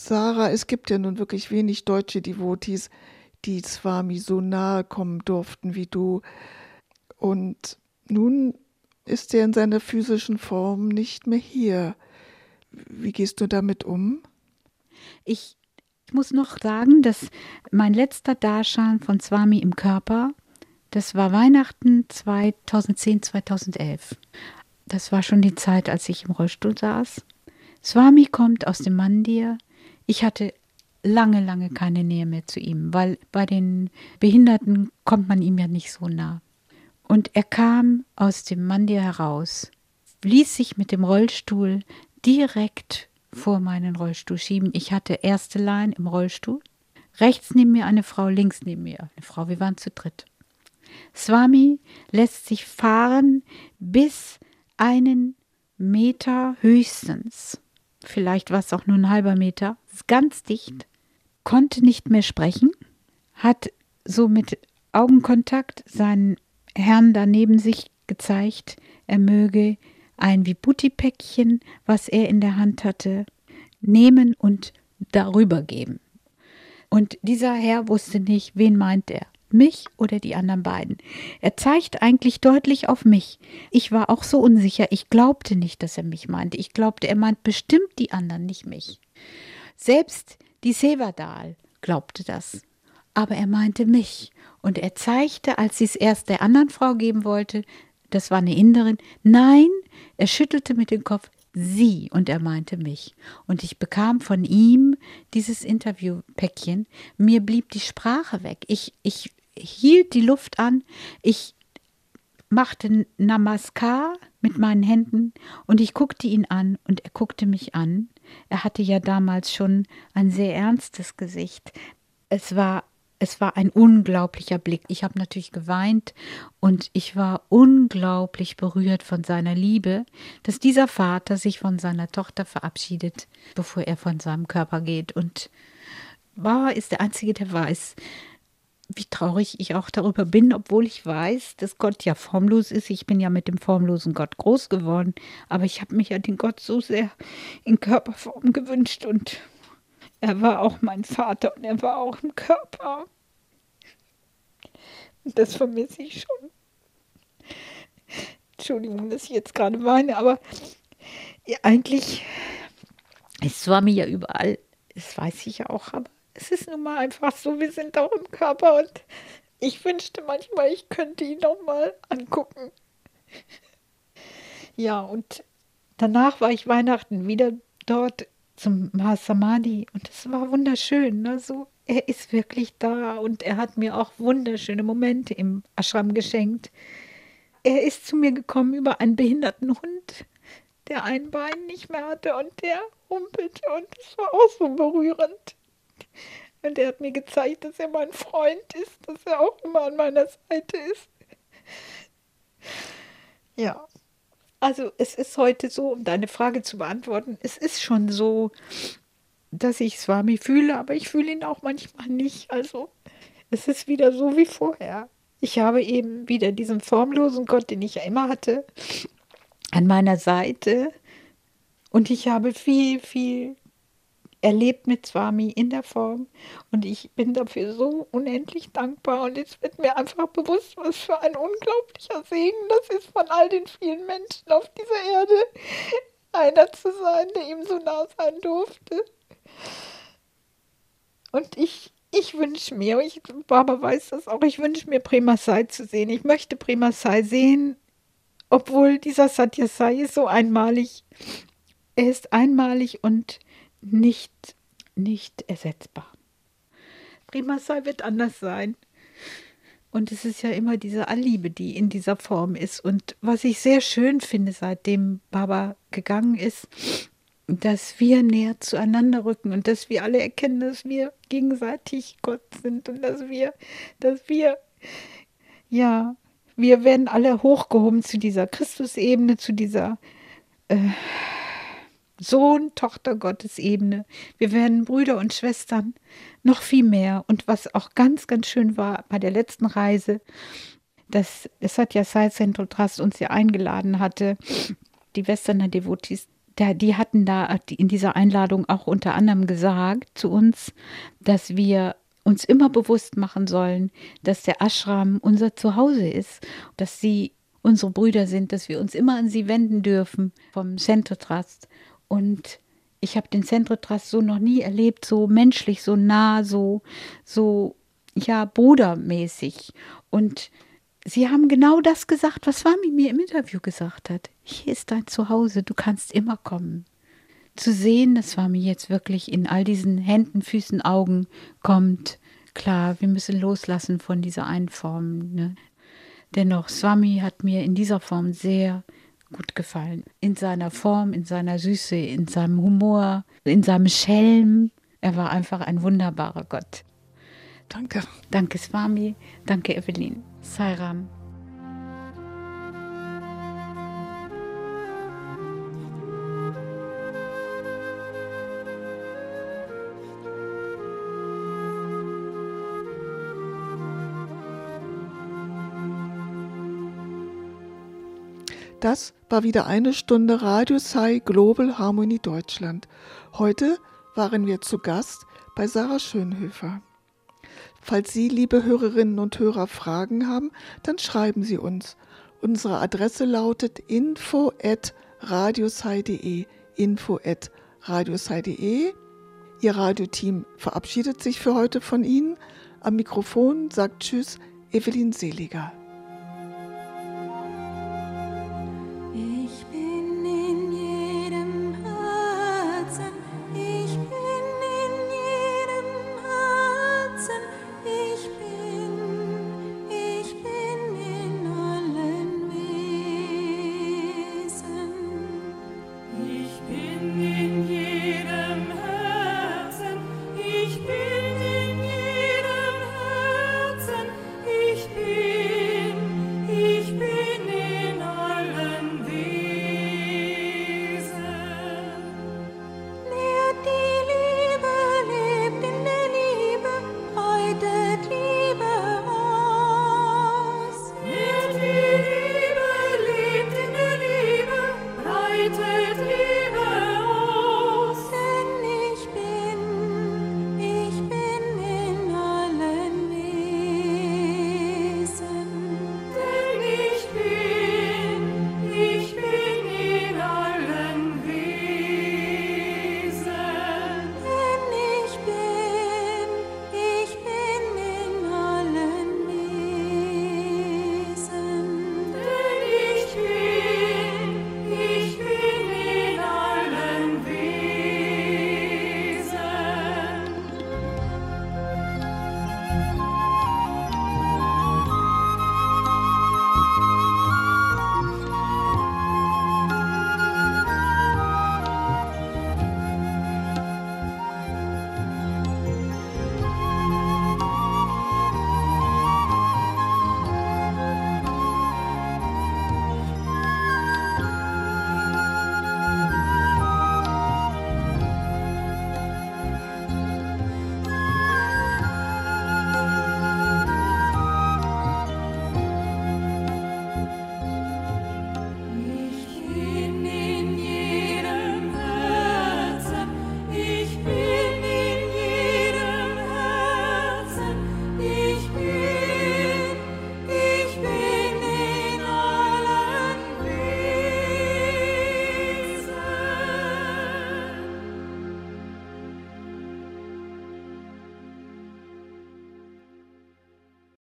Sarah, es gibt ja nun wirklich wenig deutsche Devotees, die Swami so nahe kommen durften wie du. Und nun ist er in seiner physischen Form nicht mehr hier. Wie gehst du damit um? Ich muss noch sagen, dass mein letzter Darshan von Swami im Körper, das war Weihnachten 2010, 2011. Das war schon die Zeit, als ich im Rollstuhl saß. Swami kommt aus dem Mandir. Ich hatte lange keine Nähe mehr zu ihm, weil bei den Behinderten kommt man ihm ja nicht so nah. Und er kam aus dem Mandir heraus, ließ sich mit dem Rollstuhl direkt vor meinen Rollstuhl schieben. Ich hatte erste Line im Rollstuhl. Rechts neben mir eine Frau, links neben mir eine Frau. Wir waren zu dritt. Swami lässt sich fahren bis 1 Meter höchstens. Vielleicht war es auch nur ein halber Meter. Ist ganz dicht. Konnte nicht mehr sprechen. Hat so mit Augenkontakt seinen Herrn da neben sich gezeigt, er möge ein Vibhuti-Päckchen, was er in der Hand hatte, nehmen und darüber geben. Und dieser Herr wusste nicht, wen meint er, mich oder die anderen beiden. Er zeigt eigentlich deutlich auf mich. Ich war auch so unsicher, ich glaubte nicht, dass er mich meinte. Ich glaubte, er meint bestimmt die anderen, nicht mich. Selbst die Sevadal glaubte das. Aber er meinte mich. Und er zeigte, als sie es erst der anderen Frau geben wollte, das war eine Inderin, nein, er schüttelte mit dem Kopf, sie, und er meinte mich. Und ich bekam von ihm dieses Interviewpäckchen. Mir blieb die Sprache weg. Ich hielt die Luft an. Ich machte Namaskar mit meinen Händen und ich guckte ihn an und er guckte mich an. Er hatte ja damals schon ein sehr ernstes Gesicht. Es war ein unglaublicher Blick. Ich habe natürlich geweint und ich war unglaublich berührt von seiner Liebe, dass dieser Vater sich von seiner Tochter verabschiedet, bevor er von seinem Körper geht. Und Baba ist der Einzige, der weiß, wie traurig ich auch darüber bin, obwohl ich weiß, dass Gott ja formlos ist. Ich bin ja mit dem formlosen Gott groß geworden, aber ich habe mich ja den Gott so sehr in Körperform gewünscht und er war auch mein Vater und er war auch im Körper. Und das vermisse ich schon. Entschuldigung, dass ich jetzt gerade weine, aber ja, eigentlich ist Swami ja überall. Das weiß ich ja auch, aber es ist nun mal einfach so, wir sind auch im Körper und ich wünschte manchmal, ich könnte ihn noch mal angucken. Ja, und danach war ich Weihnachten wieder dort zum Mahasamadhi und es war wunderschön. Also er ist wirklich da und er hat mir auch wunderschöne Momente im Ashram geschenkt. Er ist zu mir gekommen über einen behinderten Hund, der ein Bein nicht mehr hatte und der humpelte und es war auch so berührend. Und er hat mir gezeigt, dass er mein Freund ist, dass er auch immer an meiner Seite ist. Ja. Also es ist heute so, um deine Frage zu beantworten, es ist schon so, dass ich Swami fühle, aber ich fühle ihn auch manchmal nicht. Also es ist wieder so wie vorher. Ich habe eben wieder diesen formlosen Gott, den ich ja immer hatte, an meiner Seite. Und ich habe viel erlebt mit Swami in der Form. Und ich bin dafür so unendlich dankbar. Und jetzt wird mir einfach bewusst, was für ein unglaublicher Segen das ist, von all den vielen Menschen auf dieser Erde einer zu sein, der ihm so nah sein durfte. Und ich wünsche mir, Baba weiß das auch, ich wünsche mir Prema Sai zu sehen. Ich möchte Prema Sai sehen, obwohl dieser Satya Sai ist so einmalig. Er ist einmalig und nicht ersetzbar. Prema Sai wird anders sein. Und es ist ja immer diese Allliebe, die in dieser Form ist. Und was ich sehr schön finde, seitdem Baba gegangen ist, dass wir näher zueinander rücken und dass wir alle erkennen, dass wir gegenseitig Gott sind und dass wir werden alle hochgehoben zu dieser Christusebene, zu dieser Sohn, Tochter Gottes Ebene. Wir werden Brüder und Schwestern, noch viel mehr. Und was auch ganz schön war bei der letzten Reise, dass das Satya Sai Central Trust uns ja eingeladen hatte, die Westerner Devotees, Die hatten da in dieser Einladung auch unter anderem gesagt zu uns, dass wir uns immer bewusst machen sollen, dass der Ashram unser Zuhause ist, dass sie unsere Brüder sind, dass wir uns immer an sie wenden dürfen vom Centro Trust. Und ich habe den Centro Trust so noch nie erlebt, so menschlich, so nah, so ja, brudermäßig. Und sie haben genau das gesagt, was Swami mir im Interview gesagt hat. Hier ist dein Zuhause, du kannst immer kommen. Zu sehen, dass Swami jetzt wirklich in all diesen Händen, Füßen, Augen kommt. Klar, wir müssen loslassen von dieser einen Form. Ne? Dennoch, Swami hat mir in dieser Form sehr gut gefallen. In seiner Form, in seiner Süße, in seinem Humor, in seinem Schelm. Er war einfach ein wunderbarer Gott. Danke. Danke, Swami. Danke, Evelyn. Sai Ram. Das war wieder eine Stunde Radio Sai Global Harmony Deutschland. Heute waren wir zu Gast bei Sarah Schönhöfer. Falls Sie, liebe Hörerinnen und Hörer, Fragen haben, dann schreiben Sie uns. Unsere Adresse lautet info@radiosai.de, info@radiosai.de. Ihr Radioteam verabschiedet sich für heute von Ihnen. Am Mikrofon sagt Tschüss, Evelyn Seliger.